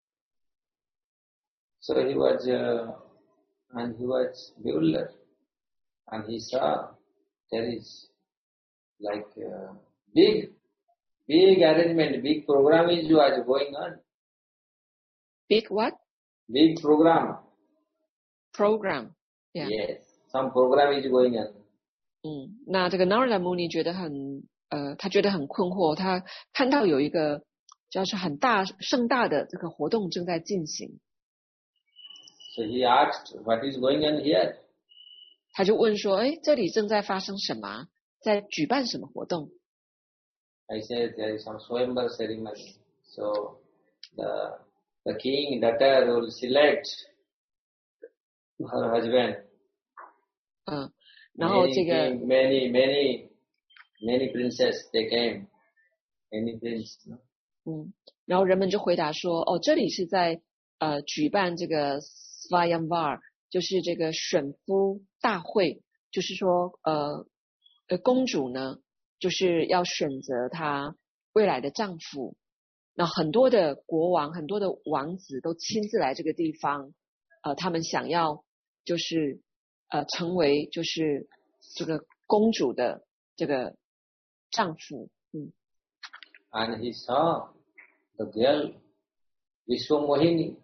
So he was, uh, and he was builder, and he saw there is like uh, big, big arrangement, big program is was going on.
Big what?
Big program.
Program. Yeah.
Yes, some program is going on.
嗯，那这个 Narada Muni 觉得很呃，他觉得很困惑，他看到有一个就是很大盛大的这个活动正在进行。
So he asked, "What is going on here?"
他就问说：“哎，这里正在发生什么？在举办什么活动？”
I said there is some Swayamvar ceremony. So the the king daughter will select her husband.
嗯，然后这个
many many many princess they came, many prince.
嗯，然后人们就回答说：“哦，这里是在呃举办这个。” Swayamvar 就是这个选夫大会，就是说呃呃公主呢就是要选择她未来的丈夫，那很多的国王很多的王子都亲自来这个地方，呃他们想要就是呃成为就是这个公主的这个丈夫。嗯
And he saw the girl Vishwamohini.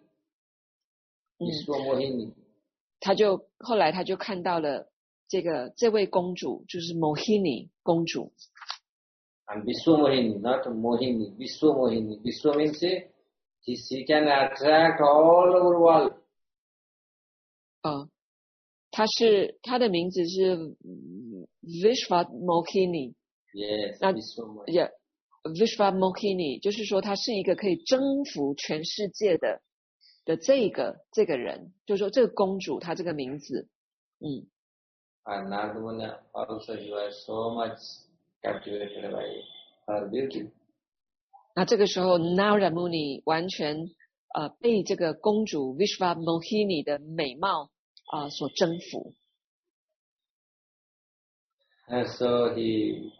嗯，他就后来他就看到了这个这位公主，就是 Mohini 公主。
And Vishwa Mohini, not Mohini, Vishwa Mohini. Vishwa means she, she can attract all over world.
哦，她是她的名字是 Vishwa Mohini。
Yes,
那
Vishwa Mohini.
Yeah, Vishwa Mohini 就是说她是一个可以征服全世界的的这个这个人，就是说这个公主她这个名字，嗯。
And Nardamuni also he was so much captivated by her beauty.
那这个时候 Narada Muni 完全呃被这个公主 Vishwa Mohini 的美貌啊、呃、所征服。
And so he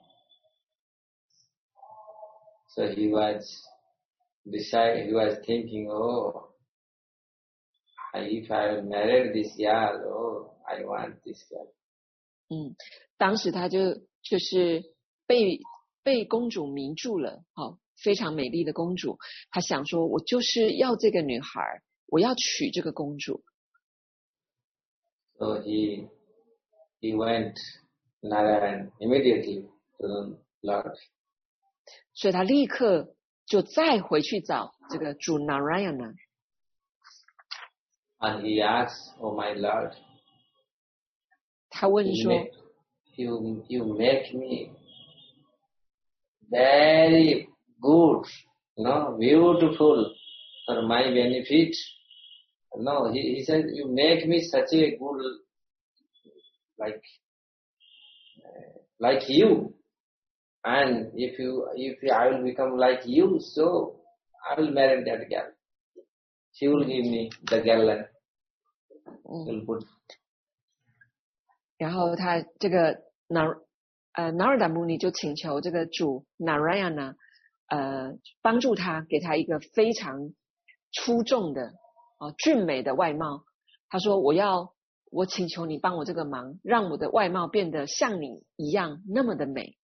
so he was decide he was thinking, oh, if I married this girl, oh, I want this girl.
嗯，当时他就就是被被公主迷住了，好、哦，非常美丽的公主，他想说，我就是要这个女孩，我要娶这个公主。
So he he went Narayan immediately to the Lord.
所以他立刻就再回去找这个主 Narayana。
And he asked, "Oh my Lord."
他问说
You, you make me very good, you know, beautiful for my benefit. No, he, he said, you make me such a good, like, uh, like you. And if you, if I will become like you, so I will marry that girl. She will give me the girl. Will put.
然后他这个 Nar 呃 Narada Muni 就请求这个主 Narayana 呃帮助他，给他一个非常出众的啊、呃、俊美的外貌。他说我要我请求你帮我这个忙，让我的外貌变得像你一样那么的美。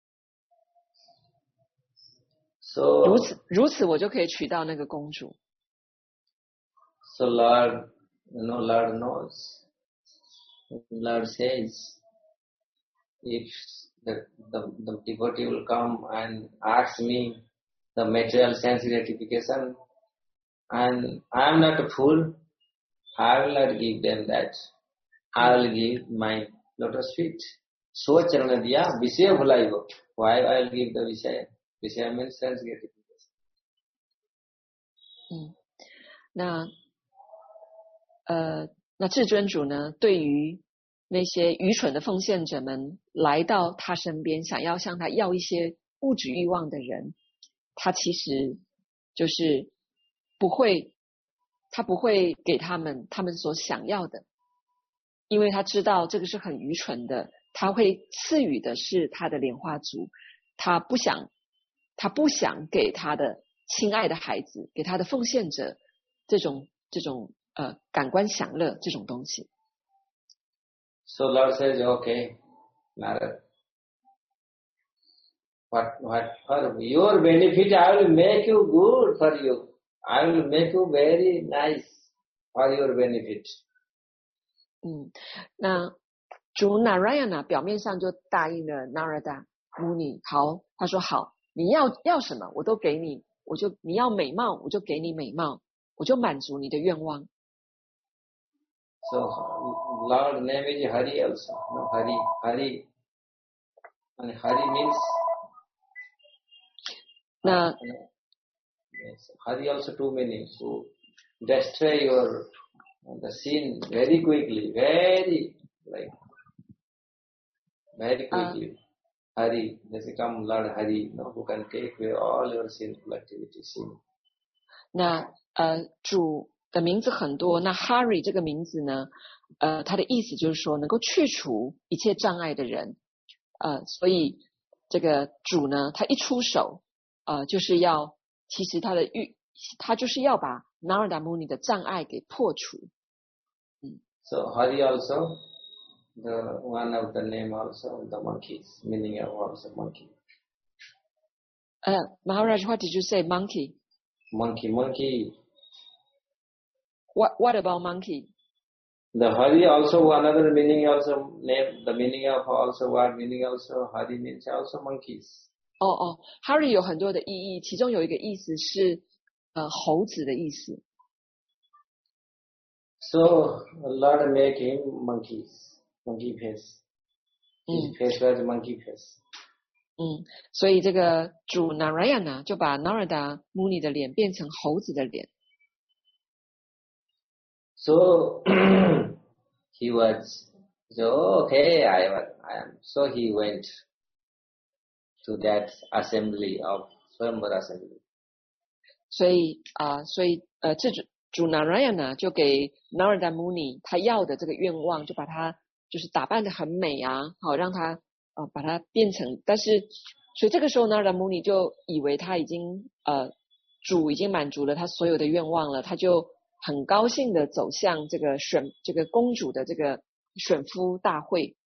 So
如此如此我就可以娶到那个公主。
So Lord, you know, Lord knows. Lord says, if the, the, the devotee will come and ask me the material sense gratification, and I am not a fool, I will not give them that. I will give my lotus feet. So charanadiya vishaya bhulaigo. Why I will give the vishaya? Vishaya means sense gratification.
嗯，那呃。那至尊主呢，对于那些愚蠢的奉献者们来到他身边，想要向他要一些物质欲望的人，他其实就是不会，他不会给他们他们所想要的，因为他知道这个是很愚蠢的，他会赐予的是他的莲花足，他不想，他不想给他的亲爱的孩子，给他的奉献者这种这种。呃，感官享乐这种东西。
So Lord says, okay, Narad, what, what, for your benefit, I will make you good for you. I will make you very nice for your benefit.
嗯，那主 Narayana 表面上就答应了 Narada Muni， 好，他说好，你要要什么我都给你，我就你要美貌我就给你美貌，我就满足你的愿望。
So Lord name is Hari also. No, Hari, Hari. And Hari means.
那
yes, Hari also two meanings. So destroy your the sin very quickly, very like very quickly. Uh, Hari, just come Lord Hari, no, who can take away all your sinful activities. Sin.
那呃主。的名字很多，那 Hari 这个名字呢，呃，它的意思就是说能够去除一切障碍的人，呃，所以这个主呢，他一出手，呃，就是要，其实他的欲，他就是要把 Narada Muni 的障碍给破除。嗯。
So Hari also, the one of the name also the monkeys, meaning of also monkey.
Uh, Maharaj, what did you say? Monkey.
Monkey, monkey.
What What about monkey?
The Hari also another meaning also name the meaning of also what meaning also Hari means also monkeys.
哦哦 ，Hari 有很多的意义，其中有一个意思是呃猴子的意思。
So Lord make him monkeys, monkey face. His face was monkey face.
嗯，所以这个主 Narayana 就把 Narada Muni 的脸变成猴子的脸。
So he was so okay. I was I am. So he went to that assembly of Swayamvara assembly.
所以啊、呃，所以呃，这主主 Narayana 就给 Narada Muni 他要的这个愿望，就把他就是打扮得很美啊，好让他呃把它变成，但是所以这个时候 Narada Muni 就以为他已经呃主已经满足了他所有的愿望了，他就很高兴的走向这个选这个公主的这个选夫大会。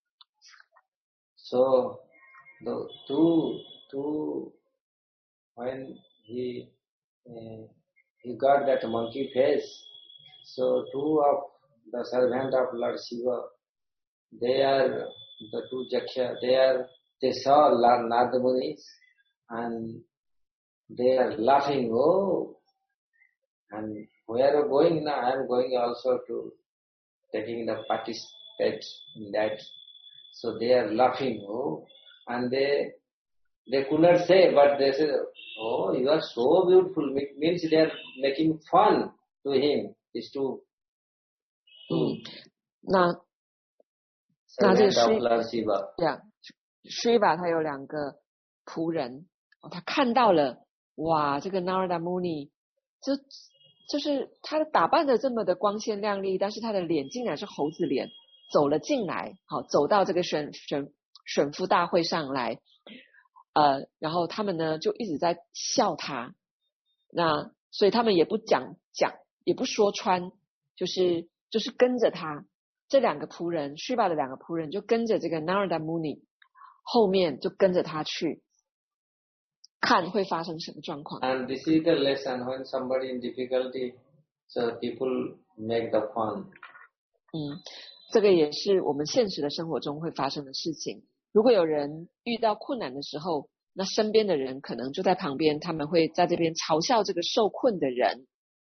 So the two two when he uh, he got that monkey face, so two of the servant of Lord Shiva, they are the two Jaksha, they are they saw Lord Narada Munis and they are laughing. Oh, and where are going now? I am going also to taking the participate in that. So they are laughing. Oh, and they they could not say, but they said, "Oh, you are so beautiful." It means they are making fun to him. Is to to
嗯，那那这个
servant of Lord Shiva.
Yeah, Shiva 他有两个仆人，哦，他看到了，哇，这个 Narada Muni 就就是他打扮的这么的光鲜亮丽，但是他的脸竟然是猴子脸，走了进来，好，走到这个选选选夫大会上来，呃，然后他们呢就一直在笑他，那所以他们也不讲讲，也不说穿，就是就是跟着他，这两个仆人 Shiva 的两个仆人就跟着这个 Narada Muni 后面就跟着他去看会发生什么状况。
And this is the lesson when somebody in difficulty, so people make the fun.
嗯，这个也是我们现实的生活中会发生的事情。如果有人遇到困难的时候，那身边的人可能就在旁边，他们会在这边嘲笑这个受困的人。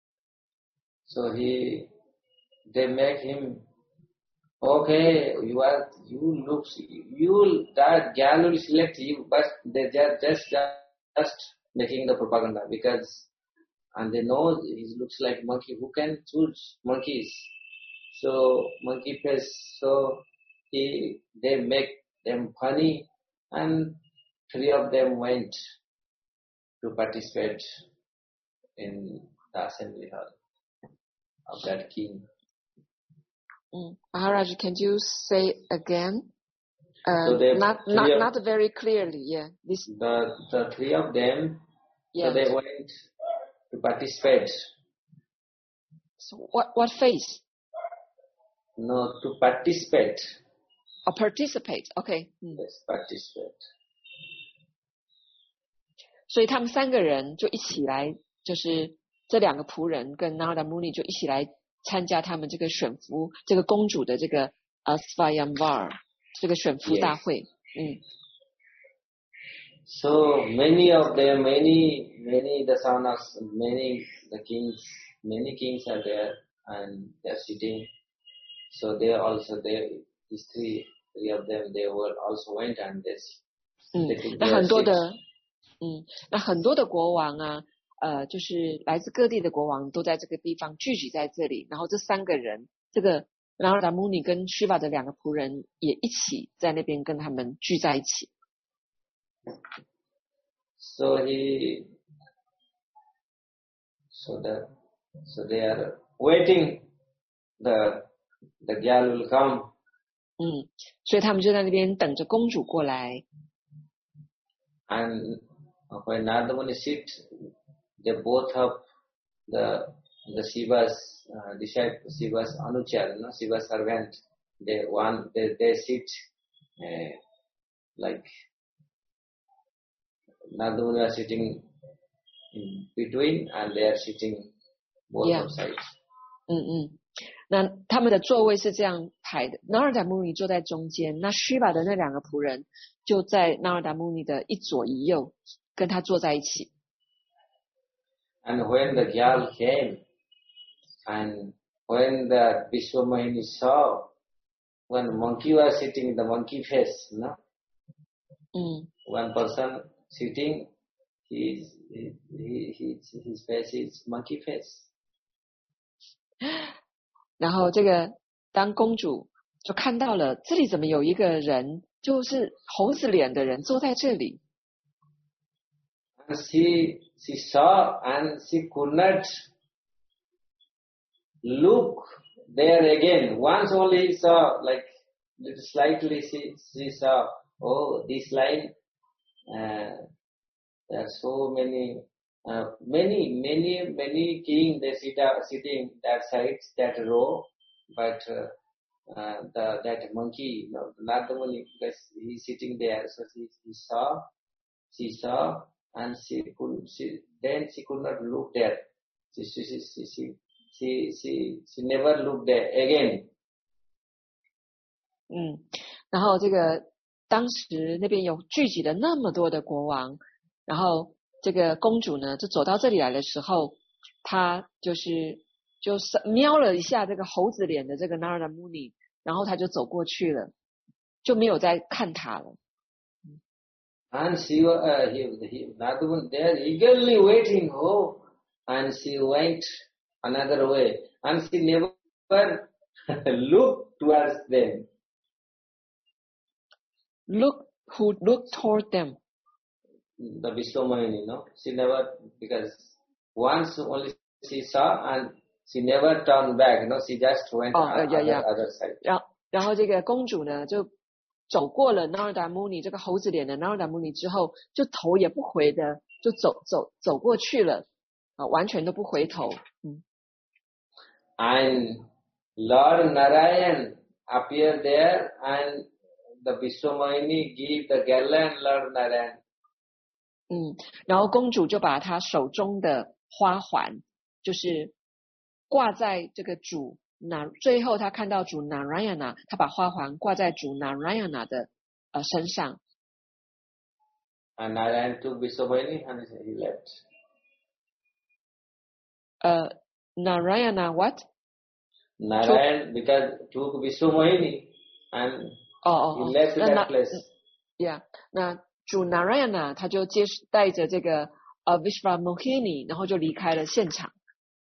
So he, they make him, okay, you are, you look, you, that gal will select you, but they just, just, just making the propaganda because, and they know he looks like monkey. Who can choose monkeys? So monkey face. So he, they make them funny, and three of them went to participate in the assembly hall of that king.
Mm. Maharaj, can you say again? Uh,
So they-
not
three
not
of-
not very clearly. Yeah. This.
The the three of them,
Yeah.
so they went to participate.
So what what phase?
No, to participate.
Or participate? Okay. Mm.
Yes, participate.
所以他们三个人就一起来，就是这两个仆人跟 Narada Muni 就一起来参加他们这个选夫这个公主的这个呃 Swayamvar 这个选夫大会。
Yes.
嗯。
So many of them, many, many the son of many the kings, many kings are there and they are sitting. So they are also there. These three, three of them, they were also went and they.
嗯
they took
那
their
很多的
seats.
嗯那很多的国王啊，呃就是来自各地的国王都在这个地方聚集在这里，然后这三个人，这个 Narada Muni 跟 Shiva 的两个仆人也一起在那边跟他们聚在一起。
So he, so that, so they are waiting. The the girl will come.
嗯，所以他们就在那边等着公主过来。
And when Narada Muni sit, they both have the the Shiva's uh, disciple, Shiva's anuchar, no, Shiva's servant. They one they they sit uh, like Narada Muni are sitting in between, and they are sitting both
Yeah.
of sides.
嗯嗯， 那他们的座位是这样排的 Narada Muni 坐在中间，那 Shiva 的那两个仆人就在 Narada Muni 的一左一右跟他坐在一起。
And when the girl came and when the Vishwamohini saw when monkey was sitting, the monkey face, no?
Mm.
One person sitting, he, he, he, his face is monkey face.
然后这个当公主就看到了，这里怎么有一个人，就是猴子脸的人坐在这里。
And she, she saw and she could not look there again. Once only saw, like slightly she, she saw, oh, this line, uh, there are so many, uh, many, many, many kings, they sit are sitting that side, that row, but uh, uh, the that monkey, no, not the monkey, because he's sitting there, so she, she saw, she saw, and she could, she, then she could not look there. She, she, she, she, she, she, she, she never looked there again.
嗯，然后这个当时那边有聚集了那么多的国王，然后这个公主呢就走到这里来的时候，她就是就是瞄了一下这个猴子脸的这个 Narada Muni， 然后她就走过去了，就没有再看他了。
And she, uh, he, he, Narada Muni there eagerly waiting, oh, and she went another way, and she never looked towards them.
Look, who looked toward them?
The Vishwamohini, no? She never, because once only she saw and she never turned back, no? She just went
oh,
on
yeah,
the
yeah.
other side.
然后，然后这个公主呢，就走过了 Narada Muni 这个猴子脸的 Narada Muni 之后，就头也不回的就走走走过去了，啊，完全都不回头。嗯。
And Lord Narayan appeared there, and the Vishwamohini gave the garland Lord Narayan.
嗯，然后公主就把她手中的花环，就是挂在这个主那，最后她看到主 Narayana， 她把花环挂在主 Narayana 的呃身上。
And Narayan took Vishwamohini and he left.
呃 Narayana what?
Narayan because took Vishwamohini and
oh, oh,
he left
oh.
that
na,
place.
Yeah, 那主 Narayana 他就接带着这个呃 Vishwamohini， 然后就离开了现场。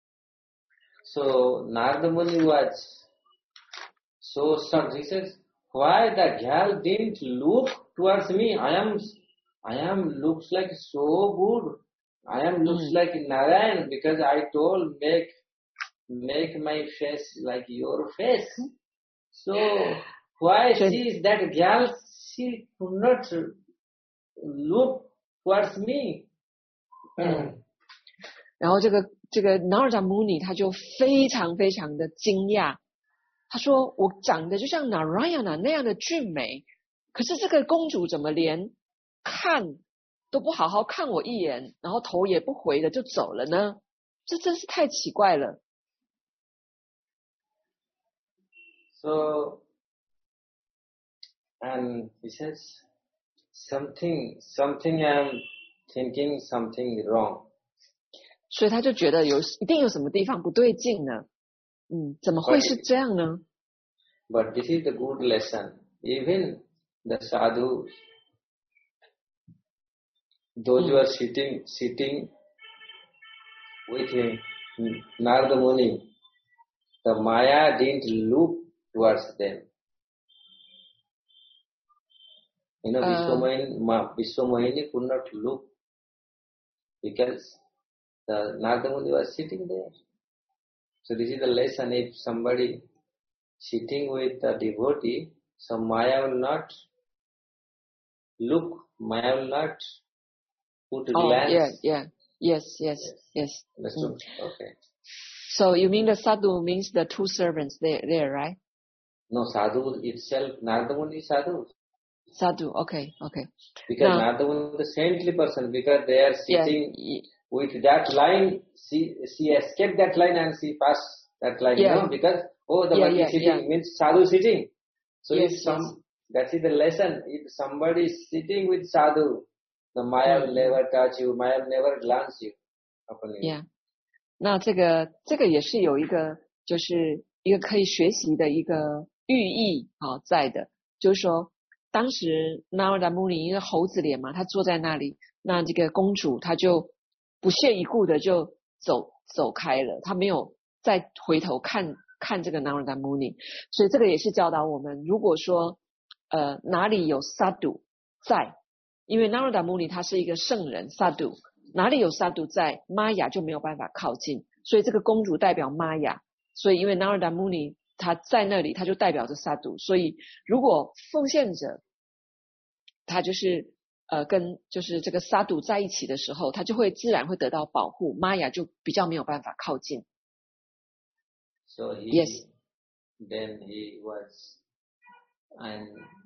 So Narada Muni was so shocked. He says, "Why the girl didn't look towards me? I am, I am looks like so good. I am looks
mm.
like Narayan because I told make, make my face like your face. So why she that girl she could not look towards me?"
嗯，然后这个这个 Narada Muni 他就非常非常的惊讶，他说我长得就像 Narayana 那样的俊美，可是这个公主怎么连看都不好好看我一眼，然后头也不回的就走了呢？这真是太奇怪了。
So and he says something something I'm thinking something wrong.
所以他就觉得有一定有什么地方不对劲呢？嗯，怎么会是这样呢？
But this is the good lesson. Even the sadhu, those who are sitting sitting with him, Narada Muni, the Maya didn't look towards them. You know, uh, Vishwamohini could not look because the Narada Muni was sitting there. So this is the lesson. If somebody sitting with a devotee, so Maya will not look, Maya will not put a
oh,
glance.
Yeah, yeah, yes, yes, yes.
yes.
Mm.
Okay.
So you mean the sadhu means the two servants there, there, right?
No, sadhu itself, Narada Muni is sadhu.
Sadhu, okay, okay.
Because
now,
Narada Muni is a saintly person, because they are sitting
yeah,
with that line, she, she escaped that line and she passed That like
Yeah.
you know because oh the
Yeah,
monkey
yeah,
sitting
yeah.
means sadhu sitting. So
Yes,
if some
yes.
that is the lesson. If somebody is sitting with sadhu, the Maya will
Mm,
never touch you. Maya will never glance you upon you.
Yeah. 那这个这个也是有一个就是一个可以学习的一个寓意啊在的，就是说当时 Narada Muni 因为猴子脸嘛，他坐在那里，那这个公主她就不屑一顾的就走走开了，她没有再回头看看这个 Narada Muni， 所以这个也是教导我们，如果说呃哪里有 Sadhu 在，因为 Narada Muni 他是一个圣人 Sadhu。哪里有萨杜在，玛雅就没有办法靠近，所以这个公主代表玛雅，所以因为 Narada Muni 他在那里，他就代表着萨杜，所以如果奉献者他就是呃跟就是这个萨杜在一起的时候，他就会自然会得到保护，玛雅就比较没有办法靠近。
So he
Yes.
then he was and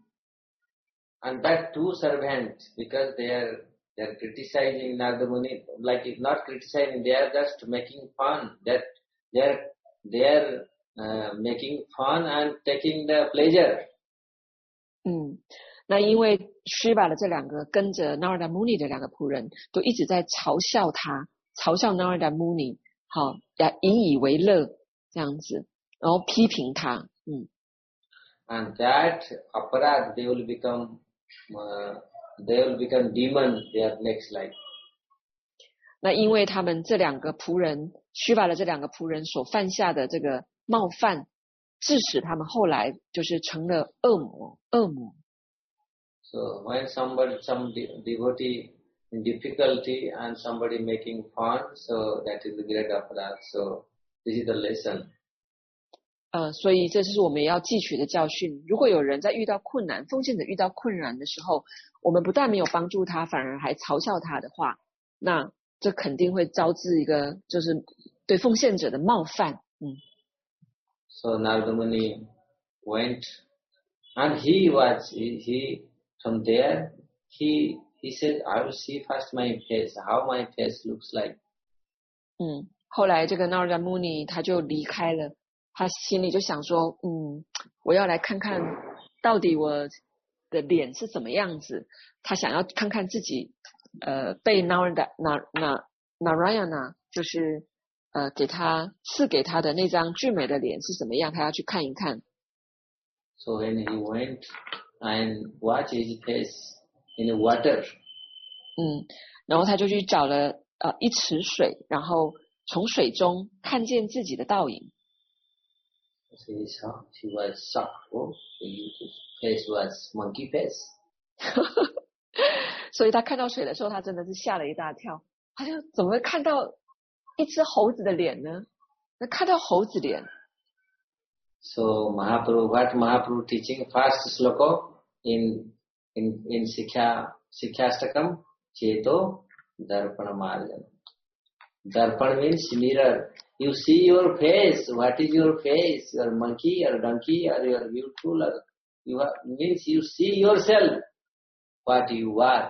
and that two servants because they are they are criticizing Narada Muni, like if not criticizing, they are just making fun. That they are they are uh, making fun and taking the pleasure.
嗯，那因为 Shiva 的这两个跟着 Narada Muni 的两个仆人，都一直在嘲笑他，嘲笑 Narada Muni， 好，引以为乐这样子，然后批评他，嗯。
And that aparad they will become. Uh, They will become demon their next life.
那因为他们这两个仆人，虚法的这两个仆人所犯下的这个冒犯，致使他们后来就是成了恶魔，恶魔。
So when somebody, some devotee in difficulty and somebody making fun, so that is the great aparad. So this is the lesson.
呃，所以这就是我们也要汲取的教训。如果有人在遇到困难，奉献者遇到困难的时候，我们不但没有帮助他，反而还嘲笑他的话，那这肯定会招致一个就是对奉献者的冒犯。嗯。
So Narada Muni went, and he was he, he from there he he said, I will see first my face, how my face looks like.
嗯，后来这个 Narada Muni 他就离开了。他心里就想说，嗯，我要来看看到底我的脸是怎么样子。他想要看看自己，呃，被 Narada Narayana 就是呃给他赐给他的那张俊美的脸是什么样，他要去看一看。
So when he went and watched his face in the water.
嗯，然后他就去找了呃一池水，然后从水中看见自己的倒影。
She saw, she was shocked. Oh, his face was monkey face.
所以他看到水的时候，他真的是吓了一大跳。他就怎么会看到一只猴子的脸呢？那看到猴子脸。
So Mahaprabhu, what Mahaprabhu teaching first sloka in in in Sikha Sikhastakam Cheto Darpana Marjana. Darpan means mirror. You see your face. What is your face? Your monkey or donkey or your beautiful or you are, means you see yourself what you are.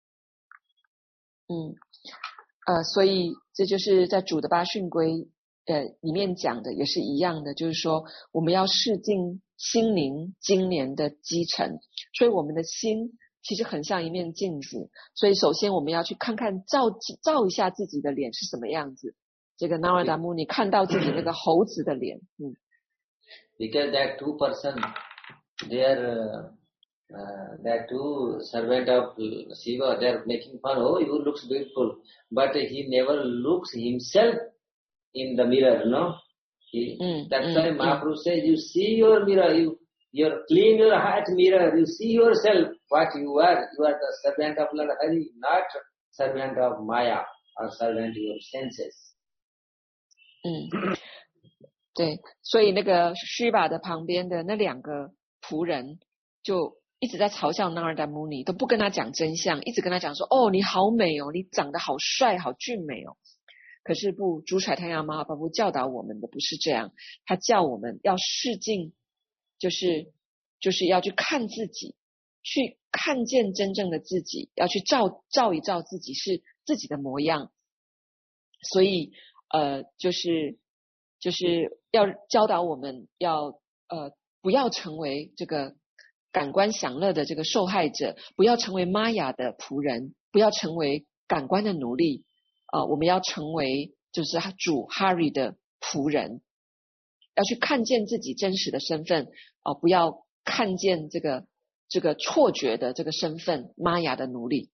嗯，呃，所以这就是在主的八训规呃里面讲的也是一样的，就是说我们要试尽心灵今年的基层，所以我们的心其实很像一面镜子，所以首先我们要去看看照照一下自己的脸是什么样子。这个 Narada Muni 看到自己那个猴子的脸，嗯。
Because that two person, they are, uh, that two servant of Shiva, they are making fun. Oh, you looks beautiful, but he never looks himself in the mirror, no. He,
mm,
that's
mm,
why Mahaprabhu mm. says, you see your mirror, you, you clean your heart mirror, you see yourself what you are. You are the servant of Lord Hari, not servant of Maya or servant of your senses.
嗯，对，所以那个须把的旁边的那两个仆人就一直在嘲笑 Narada Muni， 都不跟他讲真相，一直跟他讲说，哦，你好美哦，你长得好帅，好俊美哦。可是不，主宰太阳马哈巴布教导我们的不是这样，他叫我们要试镜，就是就是要去看自己，去看见真正的自己，要去照照一照自己是自己的模样。所以呃，就是就是要教导我们要呃不要成为这个感官享乐的这个受害者，不要成为玛雅的仆人，不要成为感官的奴隶啊、呃！我们要成为就是主 Hari 的仆人，要去看见自己真实的身份啊、呃！不要看见这个这个错觉的这个身份，玛雅的奴隶。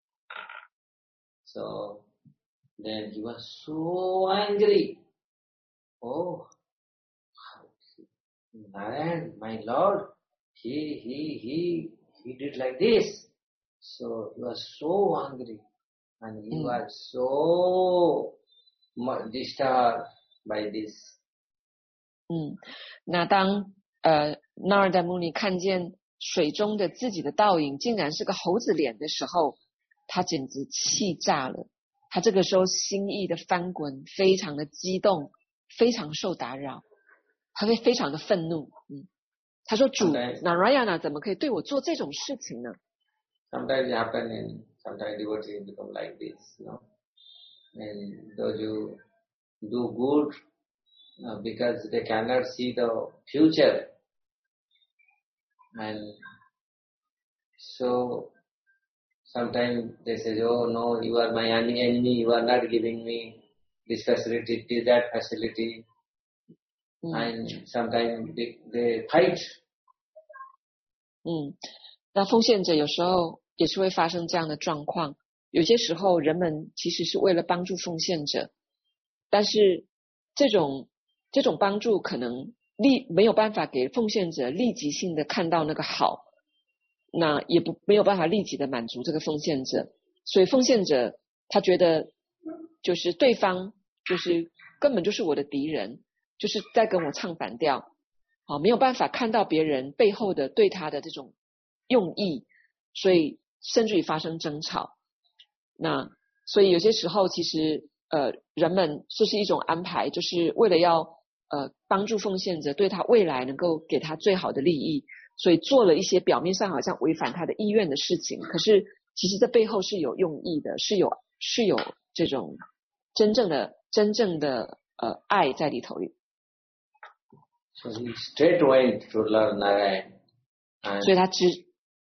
So then he was so angry. Oh, Narayan, my Lord, he he he he did like this. So he was so angry, and he mm. was so disturbed by this.
嗯，那当呃纳尔达穆尼看见水中的自己的倒影竟然是个猴子脸的时候，他简直气炸了。他这个时候心意的翻滚，非常的激动，非常受打扰，他会非常的愤怒。嗯，他说主 Narayana 怎么可以对我做这种事情呢？
Sometimes it happen in sometimes devotees become like this, you know. And those who do good uh, because they cannot see the future, and so sometimes they say, "Oh no, you are my enemy. You are not giving me this facility, that facility." Mm. And sometimes they, they fight.
嗯，那奉献者有时候也是会发生这样的状况。有些时候人们其实是为了帮助奉献者，但是这种这种帮助可能立没有办法给奉献者立即性的看到那个好，那也不没有办法立即的满足这个奉献者，所以奉献者他觉得就是对方就是根本就是我的敌人，就是在跟我唱反调，好，没有办法看到别人背后的对他的这种用意，所以甚至于发生争吵。那所以有些时候其实呃人们这是一种安排，就是为了要呃帮助奉献者对他未来能够给他最好的利益，所以做了一些表面上好像违反他的意愿的事情，可是其实这背后是有用意的，是有是有这种真正的真正的呃爱在里头。
So he straight went to Lord Narayan.
所以他直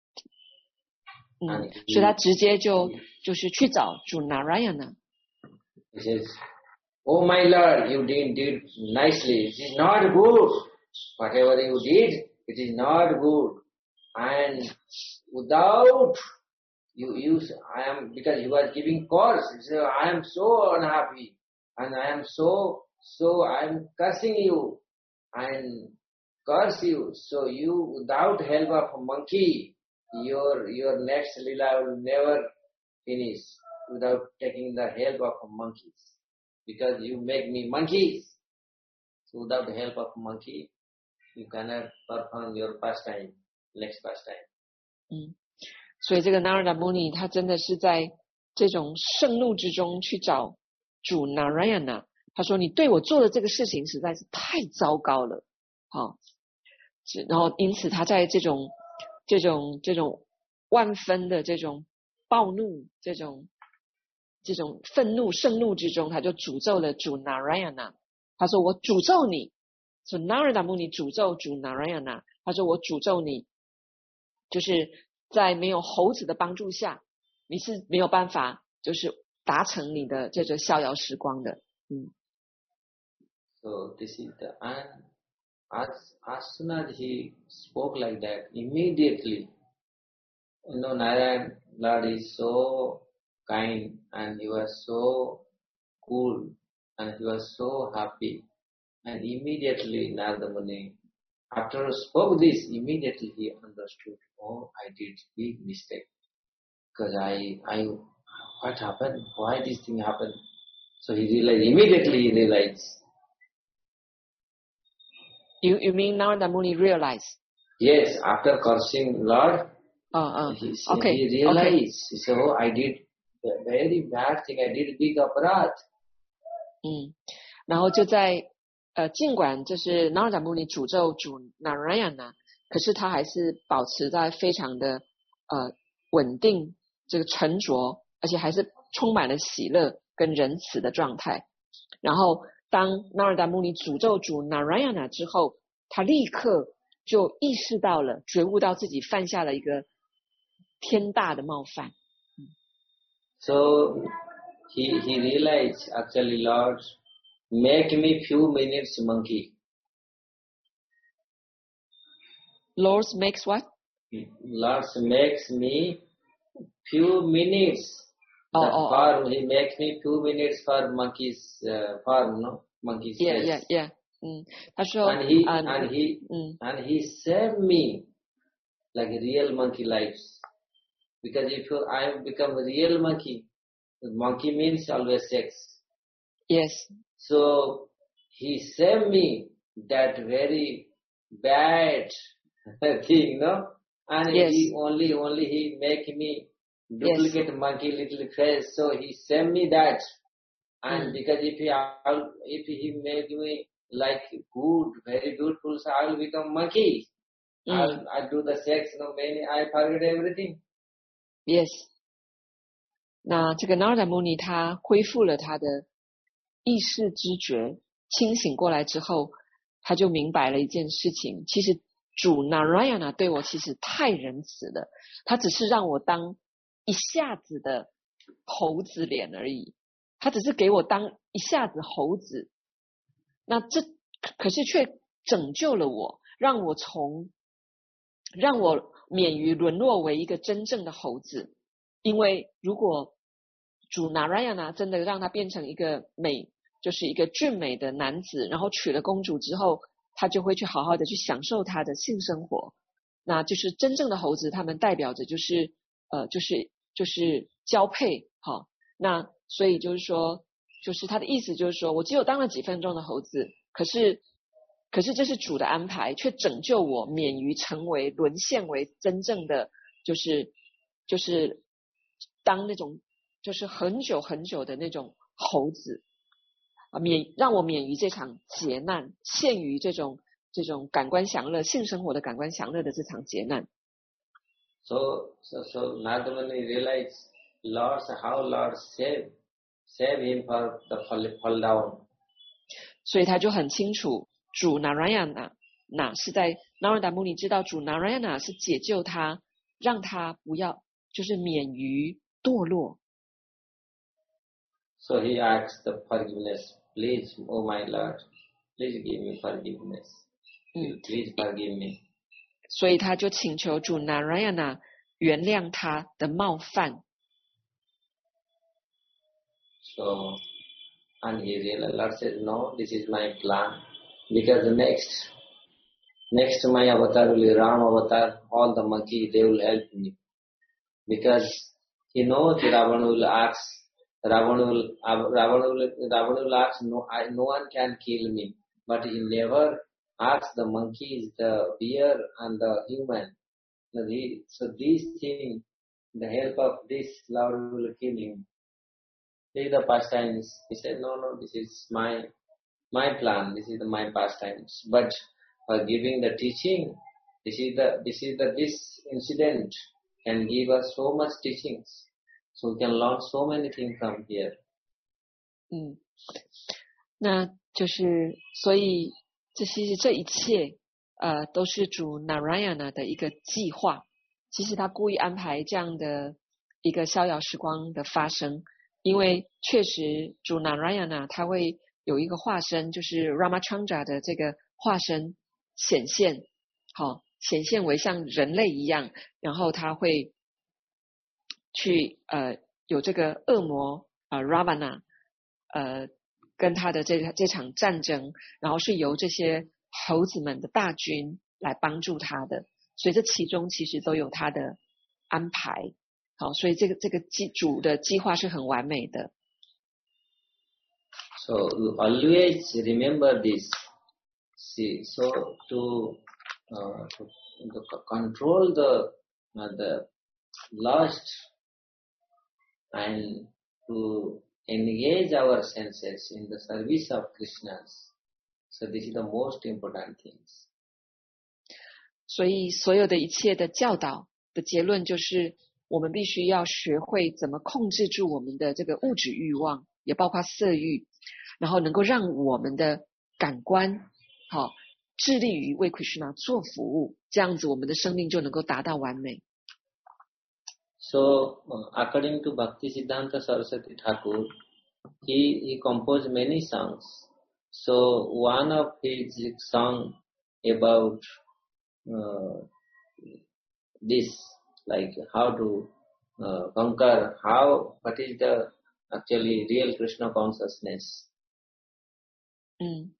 嗯，所以他直接就就是去找主 Narayana。
He says, "Oh my Lord, you did did nicely. It is not good. Whatever you did, it is not good. And without you, you, I am because you are giving cause. So I am so unhappy, and I am so so I am cursing you and curse you. So you, without help of a monkey, your your next lila will never finish without taking the help of monkeys, because you make me monkeys. So without the help of monkey, you cannot perform your pastime, next pastime."
嗯，所以这个 Narada Muni 他真的是在这种盛怒之中去找主 Narayana。 他说你对我做的这个事情实在是太糟糕了，好，然后因此他在这种这种这种万分的这种暴怒，这种这种愤怒盛怒之中，他就诅咒了主 Narayana。 他说我诅咒你，所以 Narada Muni 诅咒主 Narayana。 他说我诅咒你，就是在没有猴子的帮助下，你是没有办法就是达成你的这个逍遥时光的。嗯。
So this is the and as as soon as he spoke like that, immediately, you know, Narayan Lord is so kind and he was so cool and he was so happy, and immediately Narada Muni, after spoke this, immediately he understood, oh, I did big mistake, because I I what happened? Why this thing happened? So he realized, immediately he realized.
You you mean Narada Muni realized?
Yes, after cursing Lord,
uh, uh,
he,
okay,
he realized,
okay.
He said, oh, I did a very bad thing, I did big aparat.
嗯，然后就在呃，尽管这是 Narada Muni 诅咒主 Narayana， 可是他还是保持在非常的呃稳定、这个沉着，而且还是充满了喜乐跟仁慈的状态。然后当纳尔达穆尼诅咒主 Narayana 之后，他立刻就意识到了，觉悟到自己犯下了一个天大的冒犯。
So he he realized actually Lord make me few minutes monkey.
Lord makes what?
Lord makes me few minutes.
Oh,
the
oh,
farm, oh. He makes me few minutes for monkey's uh, farm, no? Monkey's
Yeah,
place.
yeah, yeah. 嗯，他说
And he,
啊
and he,
嗯
and he saved me like a real monkey lives. Because if you, I become a real monkey, monkey means always sex.
Yes.
So he saved me that very bad thing, no? And
Yes.
he only, only he make me duplicate yes. monkey little face. So he saved me that. And mm. because if he, if he make me like good, very beautiful, so I will become monkey. Mm. I'll, I'll do the sex, no, many, I forget everything.
Yes. 那这个 Narada Muni 他恢复了他的意识知觉，清醒过来之后，他就明白了一件事情，其实主 Narayana 对我其实太仁慈了，他只是让我当一下子的猴子脸而已，他只是给我当一下子猴子，那这可是却拯救了我，让我从让我免于沦落为一个真正的猴子。因为如果主 Narayana 真的让他变成一个美，就是一个俊美的男子，然后娶了公主之后，他就会去好好的去享受他的性生活。那就是真正的猴子，他们代表着就是呃就是就是交配，好、哦，那所以就是说，就是他的意思就是说我只有当了几分钟的猴子，可是可是这是主的安排，却拯救我免于成为沦陷为真正的就是就是当那种就是很久很久的那种猴子啊，免让我免于这场劫难，陷于这种这种感官享乐、性生活的感官享乐的这场劫难。
So so so Narada Muni realized Lord how Lord save save him for the fall, fall down.
所以他就很清楚，主 Narayana 那是在 Narada Muni 知道主 Narayana 是解救他，让他不要就是免于堕落。
So he asks the forgiveness, please, oh my Lord, please give me forgiveness. Mm. Please forgive me.
所以他就请求主 Narayana 原谅他的冒犯。
So, and he realized, Lord said, no, this is my plan. Because the next, next my avatar will be Ram avatar, all the monkeys, they will help me. Because he knows Ravana will ask, Ravana will, Ravana will, Ravana will ask, no, I, no one can kill me. But he never asks the monkeys, the bear and the human. So, he, so these things, the help of this Lord will kill him. This is the pastimes. He said, no, no, this is my, my plan. This is the, my pastimes. But for giving the teaching, this is the, this is the, this incident can give us so much teachings. So we can learn so many things from here.
嗯，那就是所以这些这一切呃都是主 Narayana 的一个计划。其实他故意安排这样的一个逍遥时光的发生，因为确实主 Narayana 他会有一个化身，就是 Ramachandra 的这个化身显现，好显现为像人类一样，然后他会去呃有这个恶魔呃 Ravana 呃跟他的这这场战争，然后是由这些猴子们的大军来帮助他的，所以这其中其实都有他的安排。好，所以这个这个计主的计划是很完美的。
So always remember this. See, so to, uh, to, to control the uh, the lust and to engage our senses in the service of Krishna's. So this is the most important things.
所以所有的一切的教导的结论就是，我们必须要学会怎么控制住我们的这个物质欲望， 也包括色欲，然后能够让我们的感官好致力于为 Krishna 做服务，这样子我们的生命就能够达到完美。
So, uh, according to Bhaktisiddhanta Saraswati Thakur, he, he composed many songs. So, one of his song about uh, this, like how to uh, conquer, how, what is the actually real Krishna consciousness.
嗯，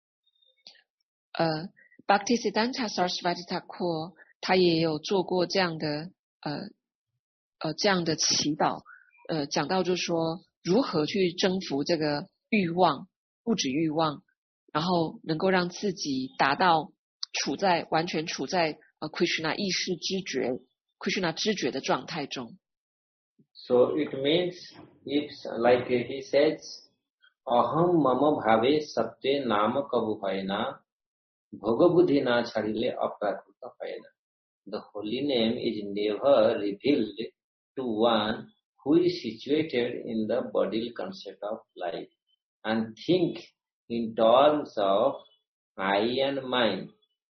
呃 ，Bhaktisiddhanta Saraswati Thakur 他也有做过这样的呃。呃，这样的祈祷，呃，讲到就是说如何去征服这个欲望，物质欲望，然后能够让自己达到处在完全处在呃 Krishna 意识知觉 Krishna 知觉的状态中。
So it means if like he says, aham mama bhave satte nama kabu hayna, bhoga buddhi na chadile aprakruta hayna. The holy name is never revealed to one who is situated in the bodily concept of life and think in terms of I and mine.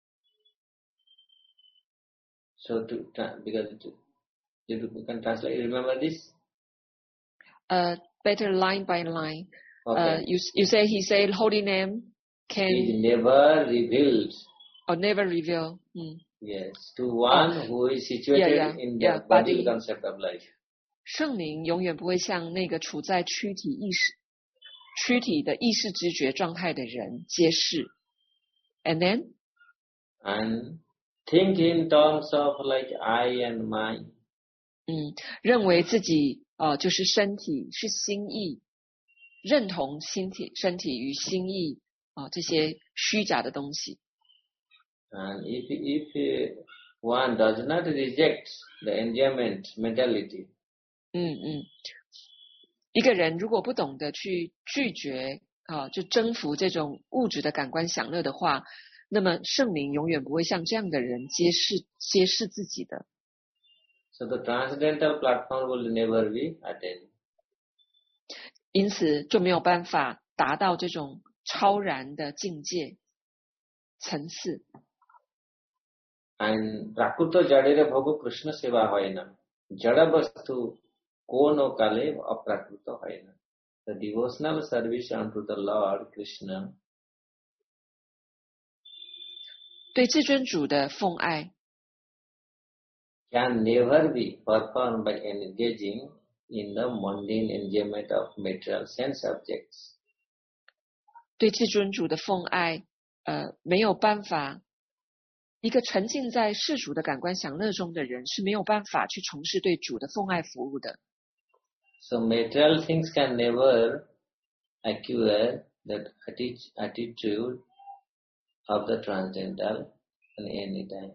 So to because to, you can translate, remember this?
Uh, better line by line.
Okay.
Uh, you you say he said holy name can
is never revealed.
Or never reveal. Mm.
Yes, to one
oh,
who is situated
yeah, yeah,
in the
yeah,
bodily
body.
concept of life.
圣灵永远不会向那个处在躯体意识、躯体的意识知觉状态的人揭示。And then?
And think in terms of like I and mine.
嗯，认为自己呃就是身体是心意，认同身体身体与心意啊、呃、这些虚假的东西。
And if if one does not reject the enjoyment mentality,
嗯嗯，一个人如果不懂得去拒绝啊，就征服这种物质的感官享乐的话，那么圣灵永远不会向这样的人揭示揭示自己的。
So the transcendental platform will never be attained.
因此就没有办法达到这种超然的境界层次。
And Prakruta Jadere Bhogo Krishna Seva Hoyna. Jada Vastu Kono Kale Aprakruta Hoyna. The devotional service unto the Lord Krishna.
对至尊主的奉爱
can never be performed by engaging in the mundane enjoyment of material sense objects.
对至尊主的奉爱，呃，没有办法。一个沉浸在世俗的感官享乐中的人是没有办法去从事对主的奉爱服务的。
So material things can never acquire that attitude of the transcendental in any time.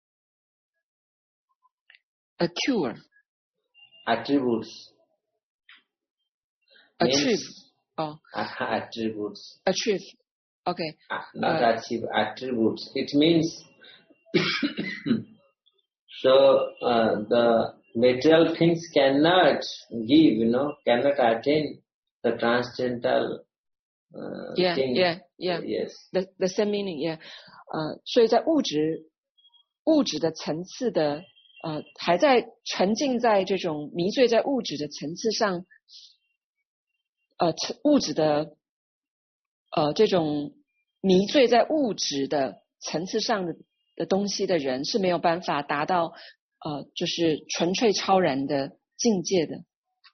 Acquire.
Attributes.
Achieve. Oh.
Attributes.
Achieve. Okay.
Not
uh,
achieve attributes. It means so uh, the material things cannot give, you know, cannot attain the transcendental uh,
yeah,
thing.
Yeah, yeah,
yes.
The the same meaning, yeah. 呃，所以在物质物质的层次的呃，还在沉浸在这种迷醉在物质的层次上，呃，物质的呃这种迷醉在物质的层次上的。的东西的人是没有办法达到呃就是纯粹超然的境界的。